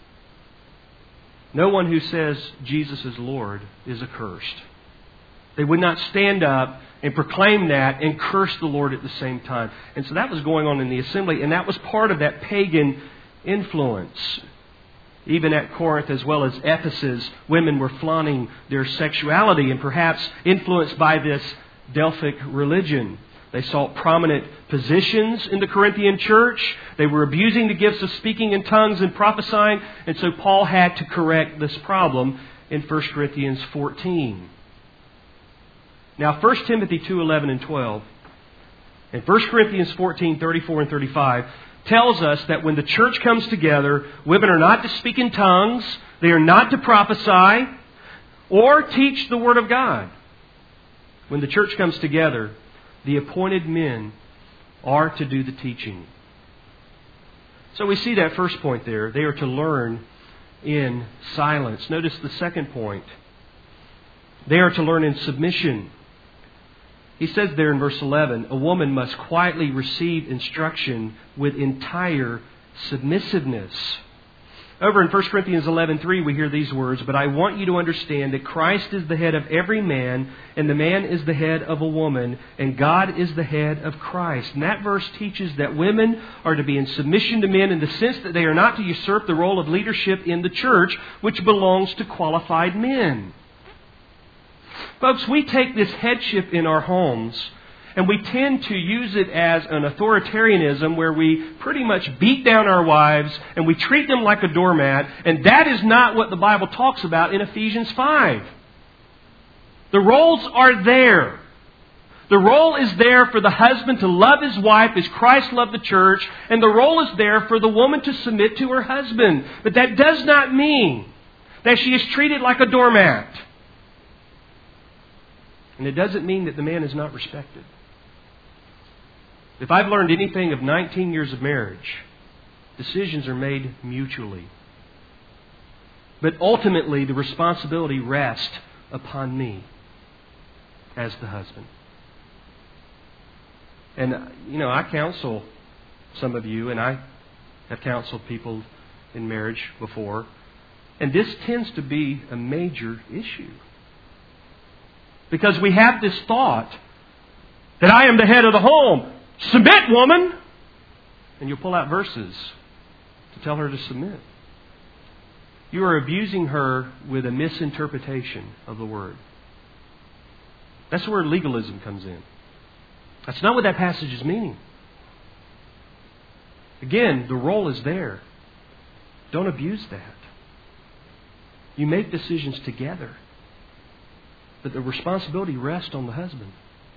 no one who says Jesus is Lord is accursed. They would not stand up and proclaim that and curse the Lord at the same time. And so that was going on in the assembly, and that was part of that pagan influence. Even at Corinth as well as Ephesus, women were flaunting their sexuality and perhaps influenced by this Delphic religion. They sought prominent positions in the Corinthian church. They were abusing the gifts of speaking in tongues and prophesying. And so Paul had to correct this problem in First Corinthians fourteen. Now, First Timothy two eleven and twelve and First Corinthians fourteen thirty-four and thirty-five tells us that when the church comes together, women are not to speak in tongues, they are not to prophesy, or teach the Word of God. When the church comes together, the appointed men are to do the teaching. So we see that first point there. They are to learn in silence. Notice the second point. They are to learn in submission. He says there in verse eleven, a woman must quietly receive instruction with entire submissiveness. Over in First Corinthians eleven three, we hear these words, but I want you to understand that Christ is the head of every man, and the man is the head of a woman, and God is the head of Christ. And that verse teaches that women are to be in submission to men in the sense that they are not to usurp the role of leadership in the church, which belongs to qualified men. Folks, we take this headship in our homes and we tend to use it as an authoritarianism where we pretty much beat down our wives and we treat them like a doormat. And that is not what the Bible talks about in Ephesians five. The roles are there. The role is there for the husband to love his wife as Christ loved the church. And the role is there for the woman to submit to her husband. But that does not mean that she is treated like a doormat. And it doesn't mean that the man is not respected. If I've learned anything of nineteen years of marriage, decisions are made mutually. But ultimately, the responsibility rests upon me as the husband. And, you know, I counsel some of you, and I have counseled people in marriage before, and this tends to be a major issue. Because we have this thought that I am the head of the home. Submit, woman! And you'll pull out verses to tell her to submit. You are abusing her with a misinterpretation of the Word. That's where legalism comes in. That's not what that passage is meaning. Again, the role is there. Don't abuse that. You make decisions together. But the responsibility rests on the husband.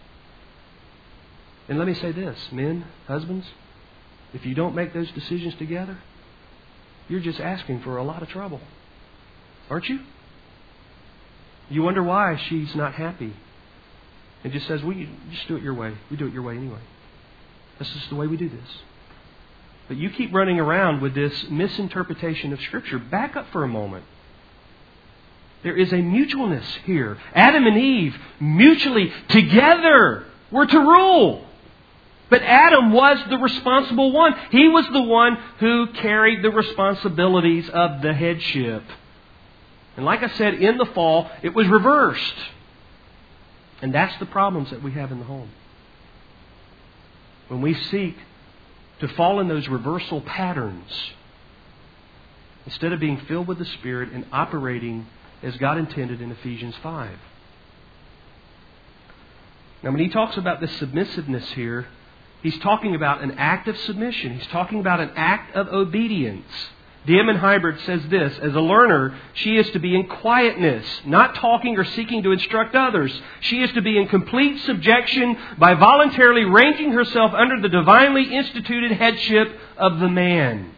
And let me say this, men, husbands, if you don't make those decisions together, you're just asking for a lot of trouble. Aren't you? You wonder why she's not happy. And just says, well, you just do it your way. We do it your way anyway. This is the way we do this. But you keep running around with this misinterpretation of Scripture. Back up for a moment. There is a mutualness here. Adam and Eve, mutually, together, were to rule. But Adam was the responsible one. He was the one who carried the responsibilities of the headship. And like I said, in the fall, it was reversed. And that's the problems that we have in the home. When we seek to fall in those reversal patterns, instead of being filled with the Spirit and operating as God intended in Ephesians five. Now, when he talks about this submissiveness here, he's talking about an act of submission. He's talking about an act of obedience. D M Hybrid says this, as a learner, she is to be in quietness, not talking or seeking to instruct others. She is to be in complete subjection by voluntarily ranging herself under the divinely instituted headship of the man.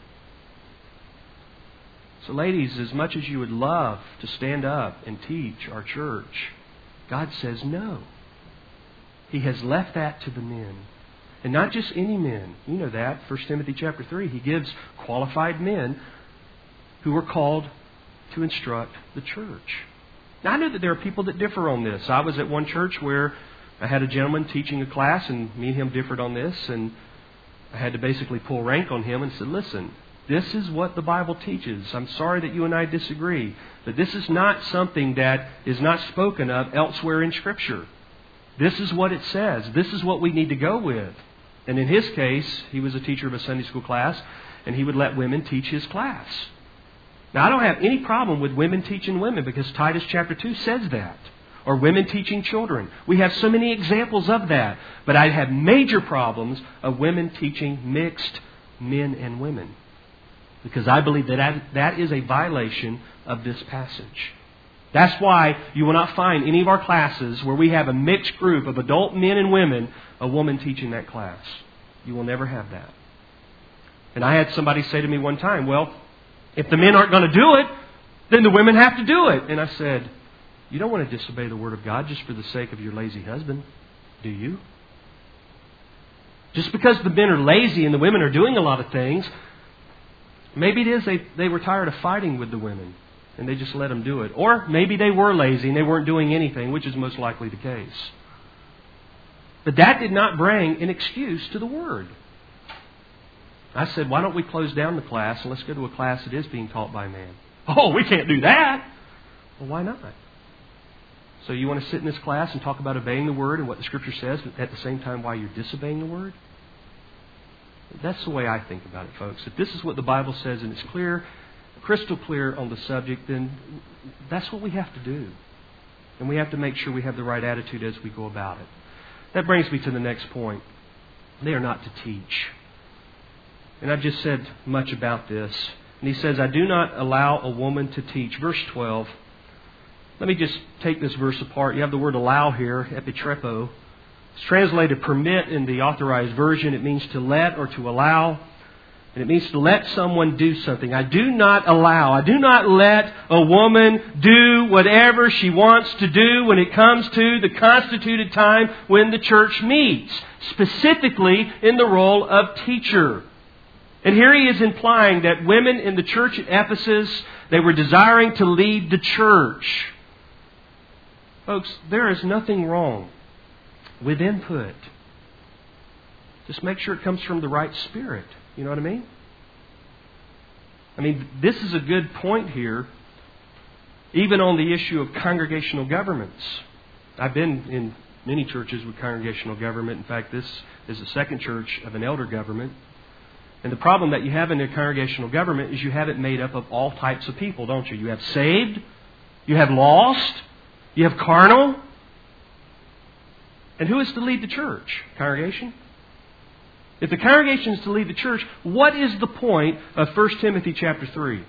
So ladies, as much as you would love to stand up and teach our church, God says no. He has left that to the men. And not just any men. You know that. First Timothy chapter three. He gives qualified men who are called to instruct the church. Now, I know that there are people that differ on this. I was at one church where I had a gentleman teaching a class, and me and him differed on this, and I had to basically pull rank on him and said, listen, this is what the Bible teaches. I'm sorry that you and I disagree, but this is not something that is not spoken of elsewhere in Scripture. This is what it says. This is what we need to go with. And in his case, he was a teacher of a Sunday school class, and he would let women teach his class. Now, I don't have any problem with women teaching women, because Titus chapter two says that. Or women teaching children. We have so many examples of that. But I have major problems of women teaching mixed men and women. Because I believe that that is a violation of this passage. That's why you will not find any of our classes where we have a mixed group of adult men and women, a woman teaching that class. You will never have that. And I had somebody say to me one time, well, if the men aren't going to do it, then the women have to do it. And I said, you don't want to disobey the Word of God just for the sake of your lazy husband, do you? Just because the men are lazy and the women are doing a lot of things, maybe it is they, they were tired of fighting with the women and they just let them do it. Or maybe they were lazy and they weren't doing anything, which is most likely the case. But that did not bring an excuse to the Word. I said, why don't we close down the class and let's go to a class that is being taught by a man? Oh, we can't do that. Well, why not? So you want to sit in this class and talk about obeying the Word and what the Scripture says, but at the same time while you're disobeying the Word? That's the way I think about it, folks. If this is what the Bible says and it's clear, crystal clear on the subject, then that's what we have to do. And we have to make sure we have the right attitude as we go about it. That brings me to the next point. They are not to teach. And I've just said much about this. And he says, I do not allow a woman to teach. Verse twelve. Let me just take this verse apart. You have the word allow here, epitrepo. It's translated permit in the authorized version. It means to let or to allow. And it means to let someone do something. I do not allow, I do not let a woman do whatever she wants to do when it comes to the constituted time when the church meets. Specifically in the role of teacher. And here he is implying that women in the church at Ephesus, they were desiring to lead the church. Folks, there is nothing wrong with input. Just make sure it comes from the right spirit. You know what I mean? I mean, this is a good point here, even on the issue of congregational governments. I've been in many churches with congregational government. In fact, this is the second church of an elder government. And the problem that you have in a congregational government is you have it made up of all types of people, don't you? You have saved, you have lost, you have carnal. And who is to lead the church? Congregation? If the congregation is to lead the church, what is the point of First Timothy chapter three?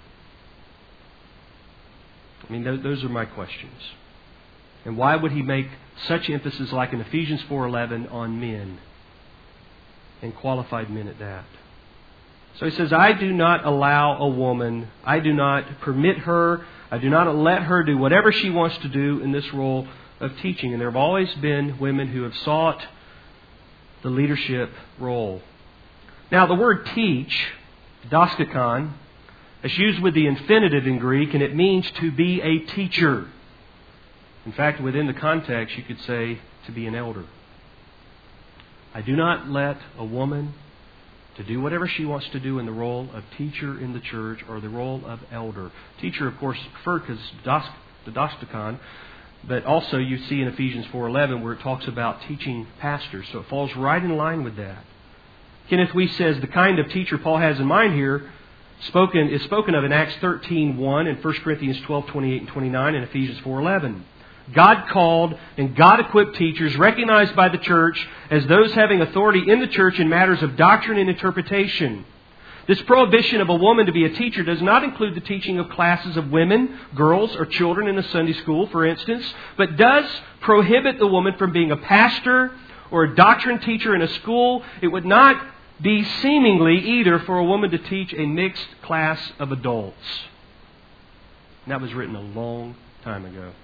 I mean, those are my questions. And why would he make such emphasis like in Ephesians four eleven on men? And qualified men at that. So he says, I do not allow a woman, I do not permit her, I do not let her do whatever she wants to do in this role of teaching. And there have always been women who have sought the leadership role. Now, the word teach, didaskakon, is used with the infinitive in Greek, and it means to be a teacher. In fact, within the context, you could say to be an elder. I do not let a woman to do whatever she wants to do in the role of teacher in the church or the role of elder. Teacher, of course, is preferred because didaskakon, but also you see in Ephesians four eleven where it talks about teaching pastors. So it falls right in line with that. Kenneth Wuest says the kind of teacher Paul has in mind here spoken is spoken of in Acts thirteen one and First Corinthians twelve twenty-eight and twenty-nine and Ephesians four eleven. God called and God equipped teachers recognized by the church as those having authority in the church in matters of doctrine and interpretation. This prohibition of a woman to be a teacher does not include the teaching of classes of women, girls, or children in a Sunday school, for instance, but does prohibit the woman from being a pastor or a doctrine teacher in a school. It would not be seemingly either for a woman to teach a mixed class of adults. And that was written a long time ago.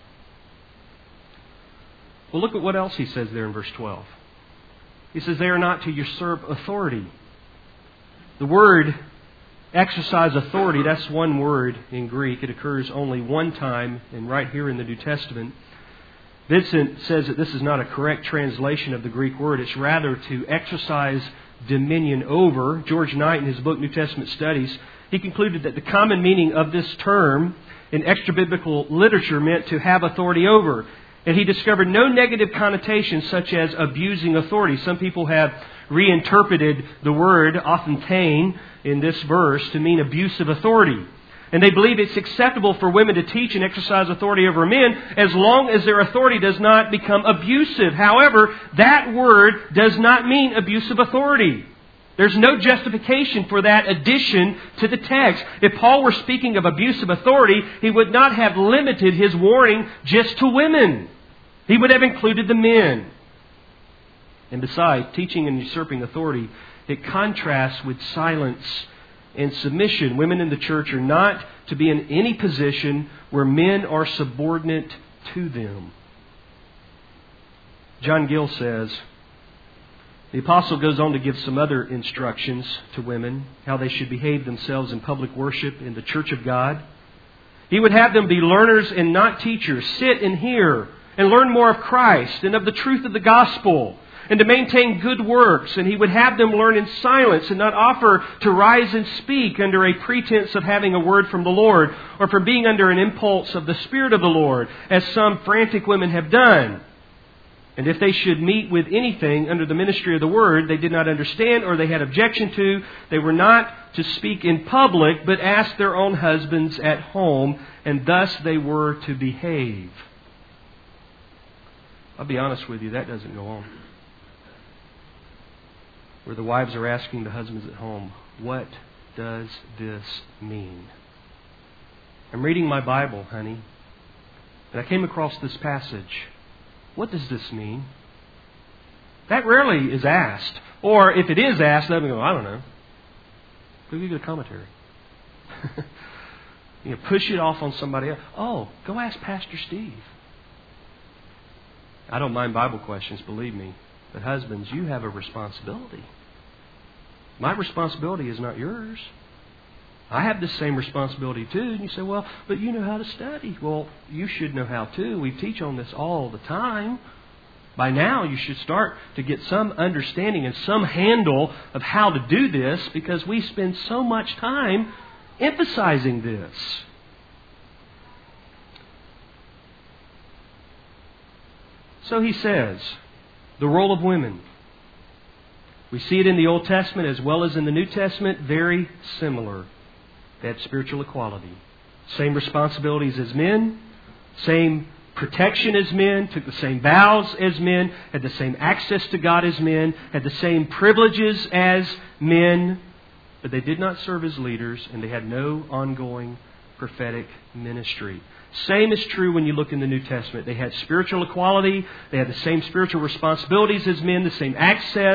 Well, look at what else he says there in verse twelve. He says they are not to usurp authority. The word exercise authority, that's one word in Greek. It occurs only one time, and right here in the New Testament. Vincent says that this is not a correct translation of the Greek word. It's rather to exercise dominion over. George Knight, in his book New Testament Studies, he concluded that the common meaning of this term in extra-biblical literature meant to have authority over. And he discovered no negative connotations such as abusing authority. Some people have reinterpreted the word authentane in this verse to mean abuse of authority. And they believe it's acceptable for women to teach and exercise authority over men as long as their authority does not become abusive. However, that word does not mean abusive authority. There's no justification for that addition to the text. If Paul were speaking of abusive authority, he would not have limited his warning just to women. He would have included the men. And besides, teaching and usurping authority, it contrasts with silence and submission. Women in the church are not to be in any position where men are subordinate to them. John Gill says, the apostle goes on to give some other instructions to women, how they should behave themselves in public worship in the church of God. He would have them be learners and not teachers, sit and hear and learn more of Christ and of the truth of the gospel, and to maintain good works. And he would have them learn in silence and not offer to rise and speak under a pretense of having a word from the Lord or from being under an impulse of the Spirit of the Lord, as some frantic women have done. And if they should meet with anything under the ministry of the Word they did not understand or they had objection to, they were not to speak in public, but ask their own husbands at home, and thus they were to behave. I'll be honest with you, that doesn't go on. Where the wives are asking the husbands at home, what does this mean? I'm reading my Bible, honey, and I came across this passage. What does this mean? That rarely is asked. Or if it is asked, let me go, I don't know. Go get a commentary. You know, push it off on somebody else. Oh, go ask Pastor Steve. I don't mind Bible questions, believe me. But husbands, you have a responsibility. My responsibility is not yours. I have the same responsibility too. And you say, well, but you know how to study. Well, you should know how too. We teach on this all the time. By now, you should start to get some understanding and some handle of how to do this, because we spend so much time emphasizing this. So he says, the role of women. We see it in the Old Testament as well as in the New Testament, very similar. They had spiritual equality. Same responsibilities as men, same protection as men, took the same vows as men, had the same access to God as men, had the same privileges as men, but they did not serve as leaders, and they had no ongoing prophetic ministry. Same is true when you look in the New Testament. They had spiritual equality, they had the same spiritual responsibilities as men, the same access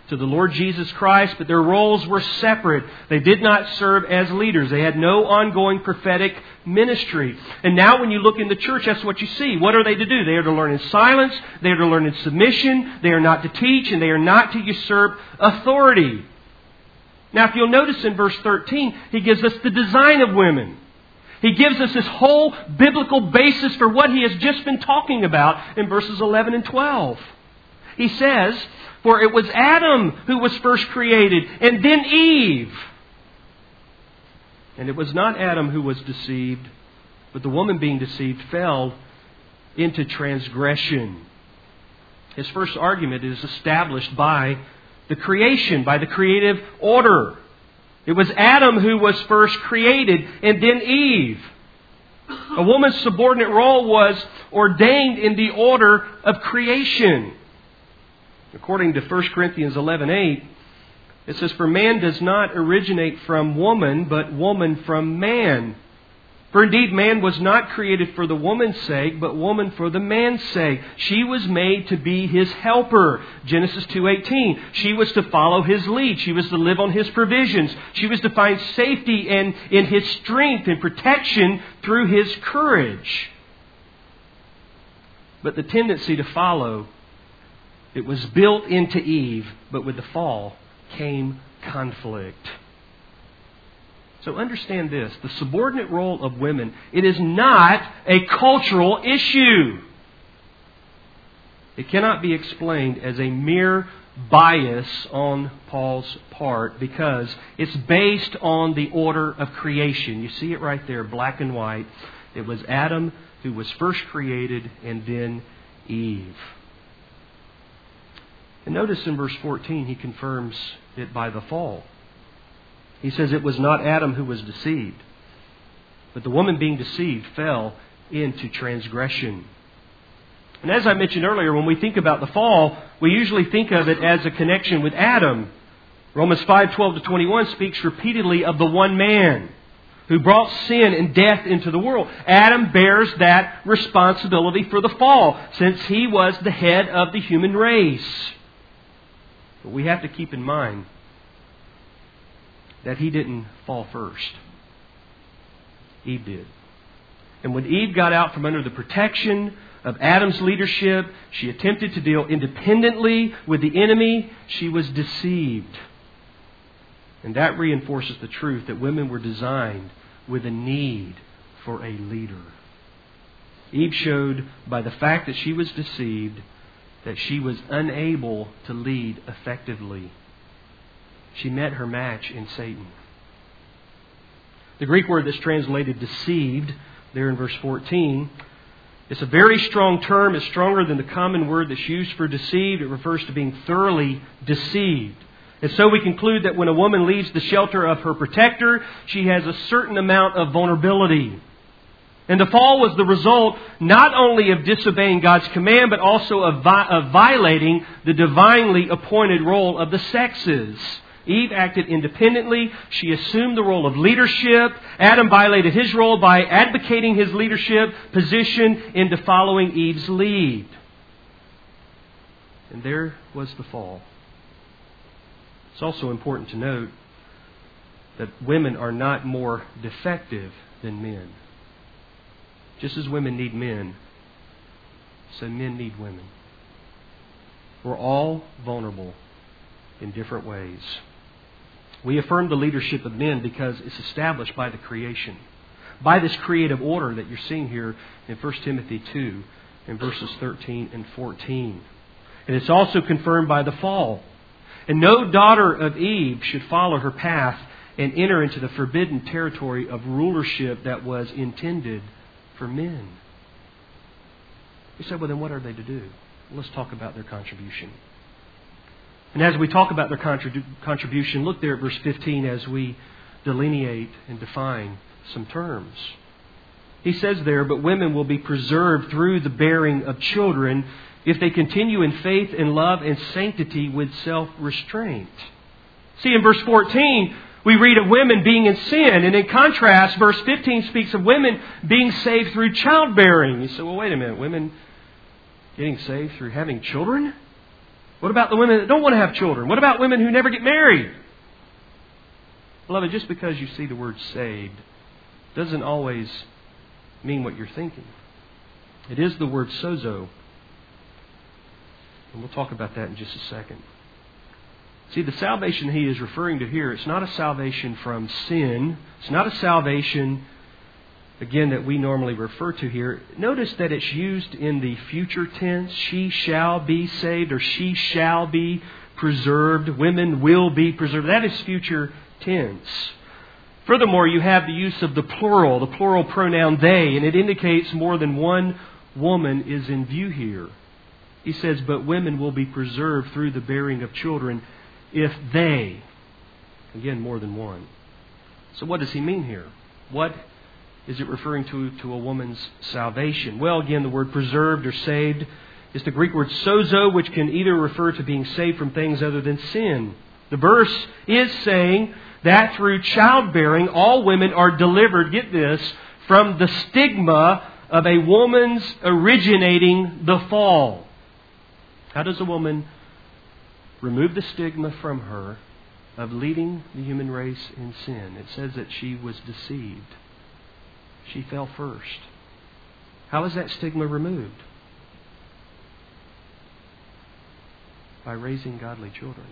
to the Lord Jesus Christ, but their roles were separate. They did not serve as leaders. They had no ongoing prophetic ministry. And now when you look in the church, that's what you see. What are they to do? They are to learn in silence. They are to learn in submission. They are not to teach, and they are not to usurp authority. Now, if you'll notice in verse thirteen, he gives us the design of women. He gives us this whole biblical basis for what he has just been talking about in verses eleven and twelve. He says, "For it was Adam who was first created, and then Eve. And it was not Adam who was deceived, but the woman being deceived fell into transgression." His first argument is established by the creation, by the creative order. It was Adam who was first created, and then Eve. A woman's subordinate role was ordained in the order of creation. According to First Corinthians eleven eight, it says, "For man does not originate from woman, but woman from man. For indeed man was not created for the woman's sake, but woman for the man's sake. She was made to be his helper." Genesis two eighteen. She was to follow his lead. She was to live on his provisions. She was to find safety and in his strength and protection through his courage. But the tendency to follow, it was built into Eve, but with the fall came conflict. So understand this, the subordinate role of women, it is not a cultural issue. It cannot be explained as a mere bias on Paul's part because it's based on the order of creation. You see it right there, black and white. It was Adam who was first created, and then Eve. And notice in verse fourteen, he confirms it by the fall. He says it was not Adam who was deceived, but the woman being deceived fell into transgression. And as I mentioned earlier, when we think about the fall, we usually think of it as a connection with Adam. Romans five twelve to twenty-one speaks repeatedly of the one man who brought sin and death into the world. Adam bears that responsibility for the fall, since he was the head of the human race. But we have to keep in mind that he didn't fall first. Eve did. And when Eve got out from under the protection of Adam's leadership, she attempted to deal independently with the enemy. She was deceived. And that reinforces the truth that women were designed with a need for a leader. Eve showed by the fact that she was deceived that she was unable to lead effectively. She met her match in Satan. The Greek word that's translated deceived, there in verse fourteen, it's a very strong term. It's stronger than the common word that's used for deceived. It refers to being thoroughly deceived. And so we conclude that when a woman leaves the shelter of her protector, she has a certain amount of vulnerability. And the fall was the result not only of disobeying God's command, but also of, vi- of violating the divinely appointed role of the sexes. Eve acted independently. She assumed the role of leadership. Adam violated his role by advocating his leadership position into following Eve's lead. And there was the fall. It's also important to note that women are not more defective than men. Just as women need men, so men need women. We're all vulnerable in different ways. We affirm the leadership of men because it's established by the creation, by this creative order that you're seeing here in First Timothy two, in verses thirteen and fourteen. And it's also confirmed by the fall. And no daughter of Eve should follow her path and enter into the forbidden territory of rulership that was intended for men. You say, well, then what are they to do? Let's talk about their contribution. And as we talk about their contribu- contribution, look there at verse fifteen as we delineate and define some terms. He says there, but women will be preserved through the bearing of children if they continue in faith and love and sanctity with self-restraint. See, in verse fourteen, we read of women being in sin. And in contrast, verse fifteen speaks of women being saved through childbearing. You say, well, wait a minute. Women getting saved through having children? What about the women that don't want to have children? What about women who never get married? Beloved, just because you see the word saved doesn't always mean what you're thinking. It is the word sozo. And we'll talk about that in just a second. See, the salvation he is referring to here, it's not a salvation from sin. It's not a salvation, again, that we normally refer to here. Notice that it's used in the future tense. She shall be saved, or she shall be preserved. Women will be preserved. That is future tense. Furthermore, you have the use of the plural, the plural pronoun they, and it indicates more than one woman is in view here. He says, but women will be preserved through the bearing of children if they, again, more than one. So what does he mean here? What is it referring to to a woman's salvation? Well, again, the word preserved or saved is the Greek word sozo, which can either refer to being saved from things other than sin. The verse is saying that through childbearing, all women are delivered, get this, from the stigma of a woman's originating the fall. How does a woman remove the stigma from her of leading the human race in sin? It says that she was deceived. She fell first. How is that stigma removed? By raising godly children.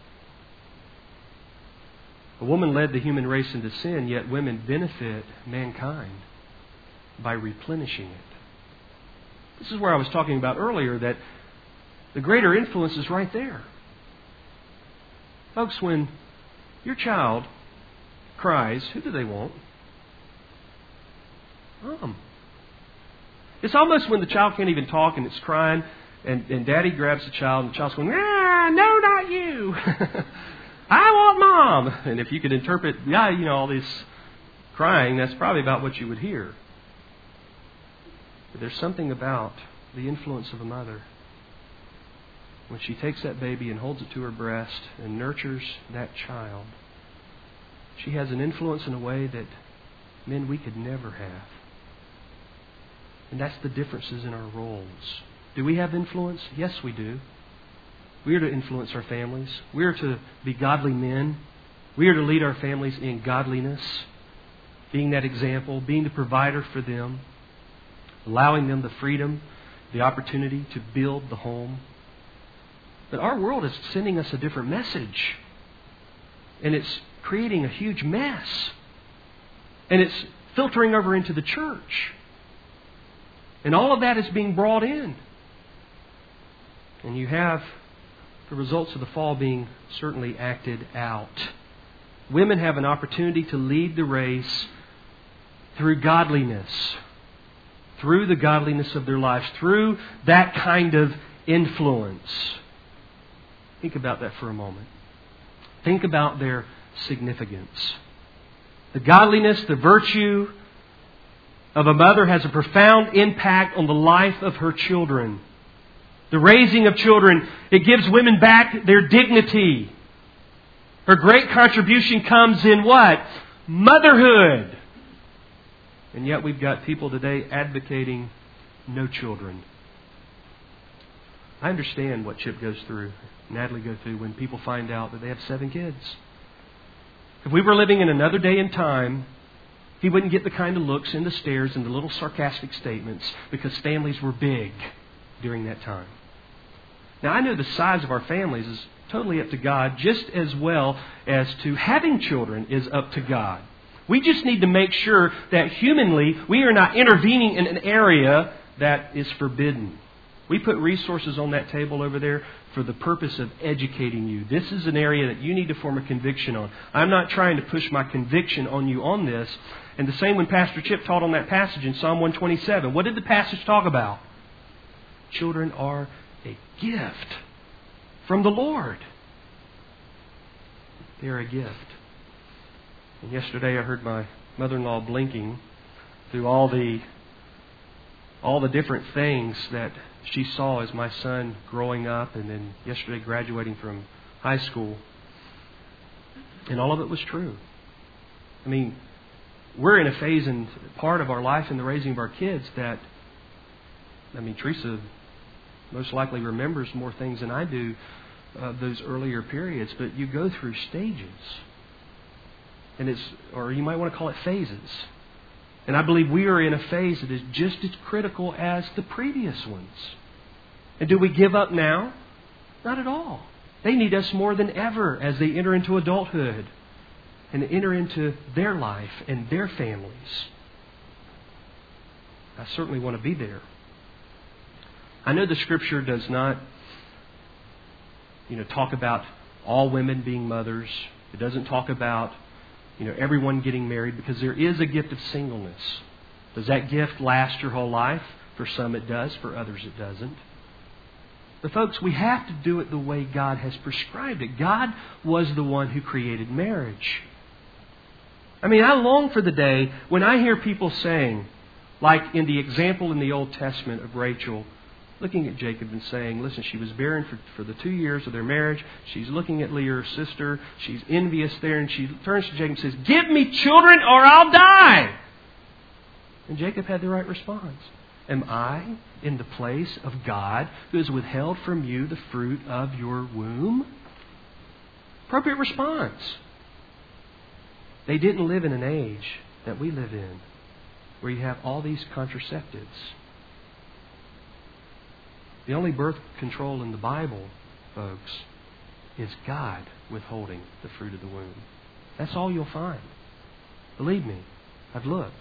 A woman led the human race into sin, yet women benefit mankind by replenishing it. This is where I was talking about earlier that the greater influence is right there. Folks, when your child cries, who do they want? Mom. It's almost when the child can't even talk and it's crying, and, and Daddy grabs the child, and the child's going, ah, no, not you. I want Mom. And if you could interpret, yeah, you know, all this crying, that's probably about what you would hear. But there's something about the influence of a mother. When she takes that baby and holds it to her breast and nurtures that child, she has an influence in a way that men we could never have. And that's the differences in our roles. Do we have influence? Yes, we do. We are to influence our families. We are to be godly men. We are to lead our families in godliness, being that example, being the provider for them, allowing them the freedom, the opportunity to build the home. But our world is sending us a different message. And it's creating a huge mess. And it's filtering over into the church. And all of that is being brought in. And you have the results of the fall being certainly acted out. Women have an opportunity to lead the race through godliness. Through the godliness of their lives. Through that kind of influence. Think about that for a moment. Think about their significance. The godliness, the virtue of a mother has a profound impact on the life of her children. The raising of children, it gives women back their dignity. Her great contribution comes in what? Motherhood. And yet we've got people today advocating no children. I understand what Chip goes through, Natalie goes through when people find out that they have seven kids. If we were living in another day and time, he wouldn't get the kind of looks and the stares and the little sarcastic statements because families were big during that time. Now, I know the size of our families is totally up to God, just as well as to having children is up to God. We just need to make sure that humanly we are not intervening in an area that is forbidden. We put resources on that table over there for the purpose of educating you. This is an area that you need to form a conviction on. I'm not trying to push my conviction on you on this. And the same when Pastor Chip taught on that passage in Psalm one twenty-seven. What did the passage talk about? Children are a gift from the Lord. They are a gift. And yesterday I heard my mother-in-law blinking through all the all the different things that she saw as my son growing up and then yesterday graduating from high school. And all of it was true. I mean, we're in a phase and part of our life in the raising of our kids that, I mean, Teresa most likely remembers more things than I do of those earlier periods, but you go through stages. And it's, or you might want to call it phases. And I believe we are in a phase that is just as critical as the previous ones. And do we give up now? Not at all. They need us more than ever as they enter into adulthood and enter into their life and their families. I certainly want to be there. I know the Scripture does not, you know, talk about all women being mothers. It doesn't talk about, you know, everyone getting married, because there is a gift of singleness. Does that gift last your whole life? For some it does, for others it doesn't. But folks, we have to do it the way God has prescribed it. God was the one who created marriage. I mean, I long for the day when I hear people saying, like in the example in the Old Testament of Rachel, looking at Jacob and saying, listen, she was barren for, for the two years of their marriage. She's looking at Leah, her sister. She's envious there. And she turns to Jacob and says, give me children or I'll die. And Jacob had the right response. Am I in the place of God who has withheld from you the fruit of your womb? Appropriate response. They didn't live in an age that we live in where you have all these contraceptives. The only birth control in the Bible, folks, is God withholding the fruit of the womb. That's all you'll find. Believe me, I've looked.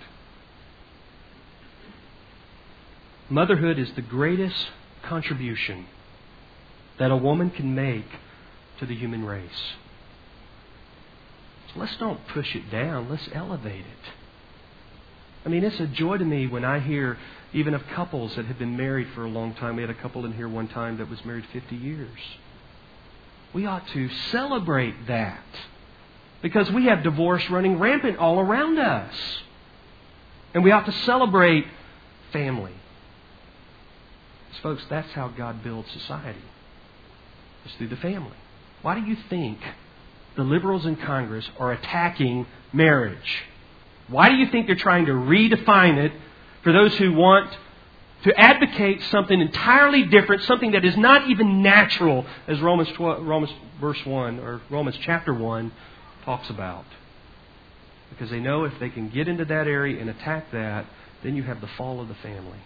Motherhood is the greatest contribution that a woman can make to the human race. So let's don't push it down. Let's elevate it. I mean, it's a joy to me when I hear even of couples that have been married for a long time. We had a couple in here one time that was married fifty years. We ought to celebrate that, because we have divorce running rampant all around us. And we ought to celebrate family. Because, folks, that's how God builds society. It's through the family. Why do you think the liberals in Congress are attacking marriage? Why do you think they're trying to redefine it for those who want to advocate something entirely different, something that is not even natural, as Romans twelve, Romans verse one or Romans chapter one talks about? Because they know if they can get into that area and attack that, then you have the fall of the family.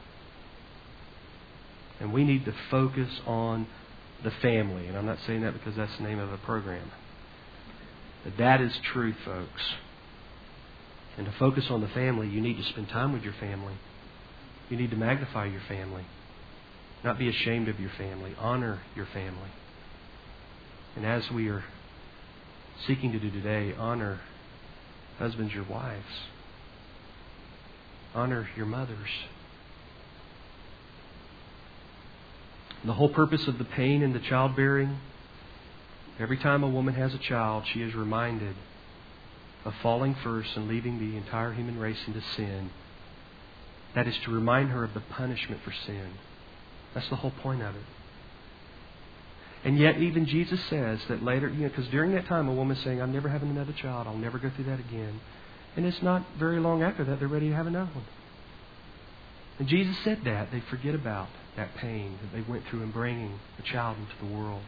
And we need to focus on the family. And I'm not saying that because that's the name of a program. But that is truth, folks. And to focus on the family, you need to spend time with your family. You need to magnify your family. Not be ashamed of your family. Honor your family. And as we are seeking to do today, honor husbands, your wives. Honor your mothers. The whole purpose of the pain in the childbearing, every time a woman has a child, she is reminded of falling first and leaving the entire human race into sin. That is to remind her of the punishment for sin. That's the whole point of it. And yet even Jesus says that later, you know, because during that time a woman's saying, I'm never having another child. I'll never go through that again. And it's not very long after that they're ready to have another one. And Jesus said that. They forget about that pain that they went through in bringing a child into the world.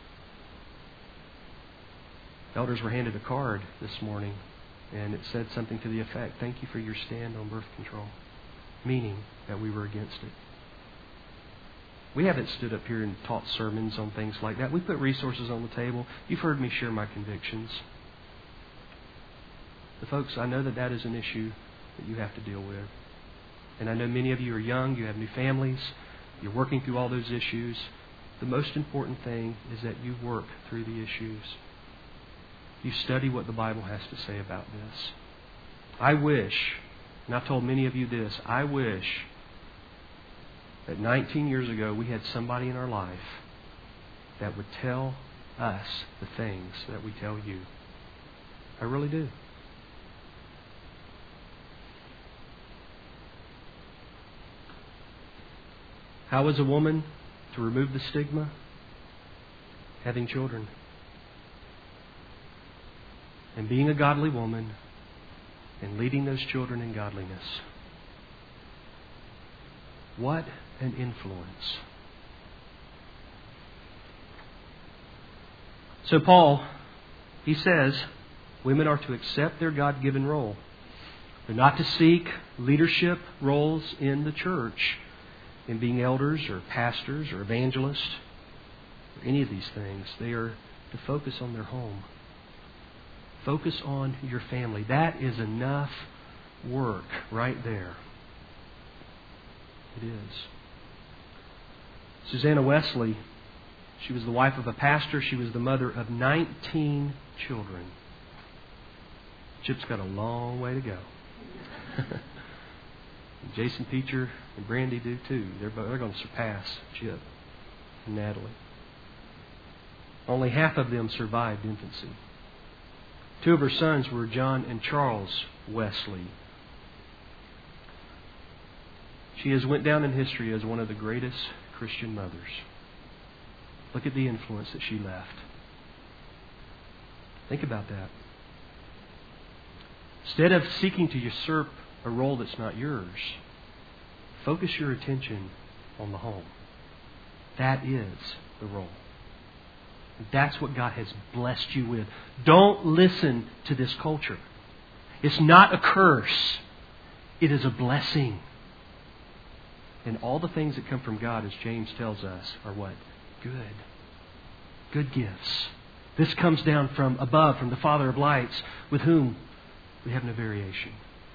Elders were handed a card this morning, and it said something to the effect, thank you for your stand on birth control, meaning that we were against it. We haven't stood up here and taught sermons on things like that. We put resources on the table. You've heard me share my convictions. But folks, I know that that is an issue that you have to deal with. And I know many of you are young, you have new families, you're working through all those issues. The most important thing is that you work through the issues. You study what the Bible has to say about this. I wish, and I've told many of you this, I wish that nineteen years ago we had somebody in our life that would tell us the things that we tell you. I really do. How is a woman to remove the stigma? Having children. And being a godly woman and leading those children in godliness. What an influence. So Paul, he says, women are to accept their God-given role. They're not to seek leadership roles in the church, in being elders or pastors or evangelists, or any of these things. They are to focus on their home. Focus on your family. That is enough work right there. It is. Susanna Wesley, she was the wife of a pastor. She was the mother of nineteen children. Chip's got a long way to go. Jason Peacher and Brandy do too. They're, they're going to surpass Chip and Natalie. Only half of them survived infancy. Two of her sons were John and Charles Wesley. She has went down in history as one of the greatest Christian mothers. Look at the influence that she left. Think about that. Instead of seeking to usurp a role that's not yours, focus your attention on the home. That is the role. That's what God has blessed you with. Don't listen to this culture. It's not a curse. It is a blessing. And all the things that come from God, as James tells us, are what? Good. Good gifts. This comes down from above, from the Father of lights, with whom we have no variation.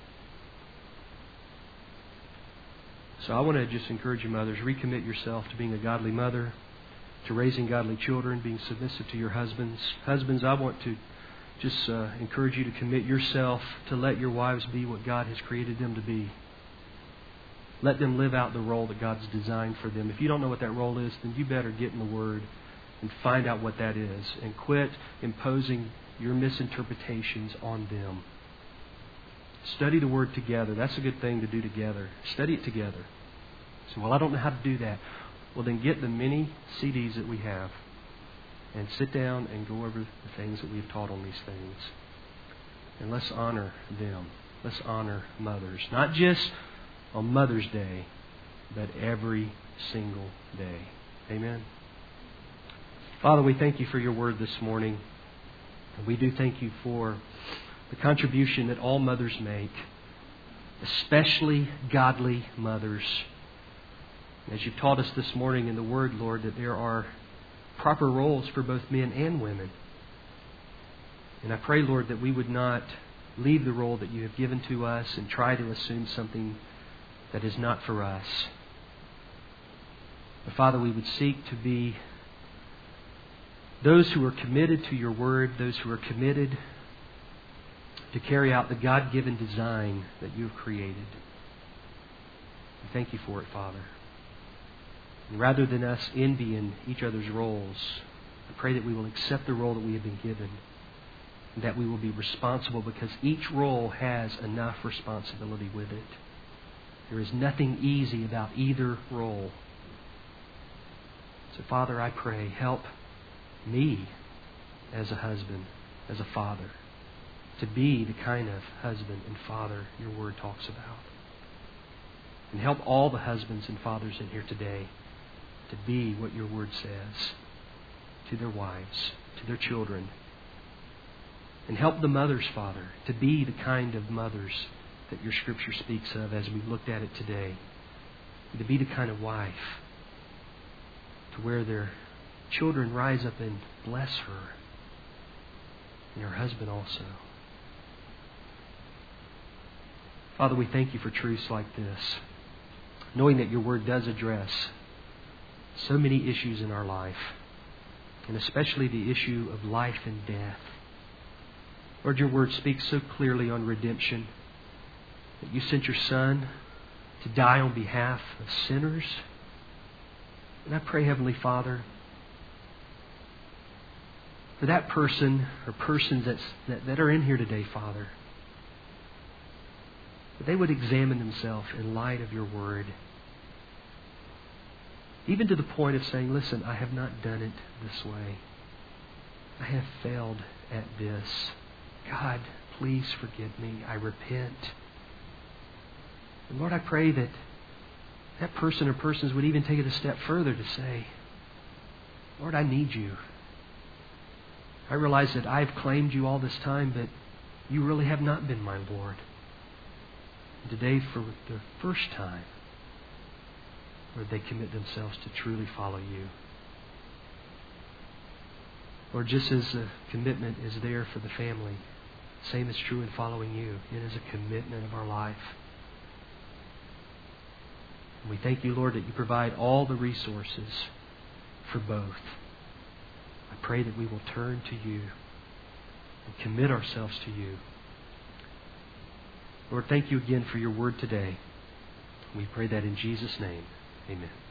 So I want to just encourage you, mothers, recommit yourself to being a godly mother, to raising godly children, being submissive to your husbands. Husbands, I want to just uh, encourage you to commit yourself to let your wives be what God has created them to be. Let them live out the role that God's designed for them. If you don't know what that role is, then you better get in the Word and find out what that is. And quit imposing your misinterpretations on them. Study the Word together. That's a good thing to do together. Study it together. So, well, I don't know how to do that. Well, then get the many C Ds that we have and sit down and go over the things that we've taught on these things. And let's honor them. Let's honor mothers. Not just on Mother's Day, but every single day. Amen. Father, we thank you for your word this morning. And we do thank you for the contribution that all mothers make, especially godly mothers. As you've taught us this morning in the Word, Lord, that there are proper roles for both men and women. And I pray, Lord, that we would not leave the role that you have given to us and try to assume something that is not for us. But Father, we would seek to be those who are committed to your Word, those who are committed to carry out the God-given design that you have created. We thank you for it, Father. And rather than us envying each other's roles, I pray that we will accept the role that we have been given and that we will be responsible, because each role has enough responsibility with it. There is nothing easy about either role. So, Father, I pray, help me as a husband, as a father, to be the kind of husband and father your Word talks about. And help all the husbands and fathers in here today to be what your Word says to their wives, to their children. And help the mothers, Father, to be the kind of mothers that your Scripture speaks of as we looked at it today. And to be the kind of wife to where their children rise up and bless her, and her husband also. Father, we thank you for truths like this, knowing that your Word does address so many issues in our life, and especially the issue of life and death. Lord, your Word speaks so clearly on redemption, that you sent your Son to die on behalf of sinners. And I pray, Heavenly Father, for that person or persons that's, that, that are in here today, Father, that they would examine themselves in light of your Word. Even to the point of saying, listen, I have not done it this way. I have failed at this. God, please forgive me. I repent. And Lord, I pray that that person or persons would even take it a step further to say, Lord, I need you. I realize that I've claimed You all this time, but You really have not been my Lord. And today, for the first time, Lord, they commit themselves to truly follow You. Lord, just as a commitment is there for the family, same is true in following You. It is a commitment of our life. And we thank You, Lord, that You provide all the resources for both. I pray that we will turn to You and commit ourselves to You. Lord, thank You again for Your word today. We pray that in Jesus' name. Amen.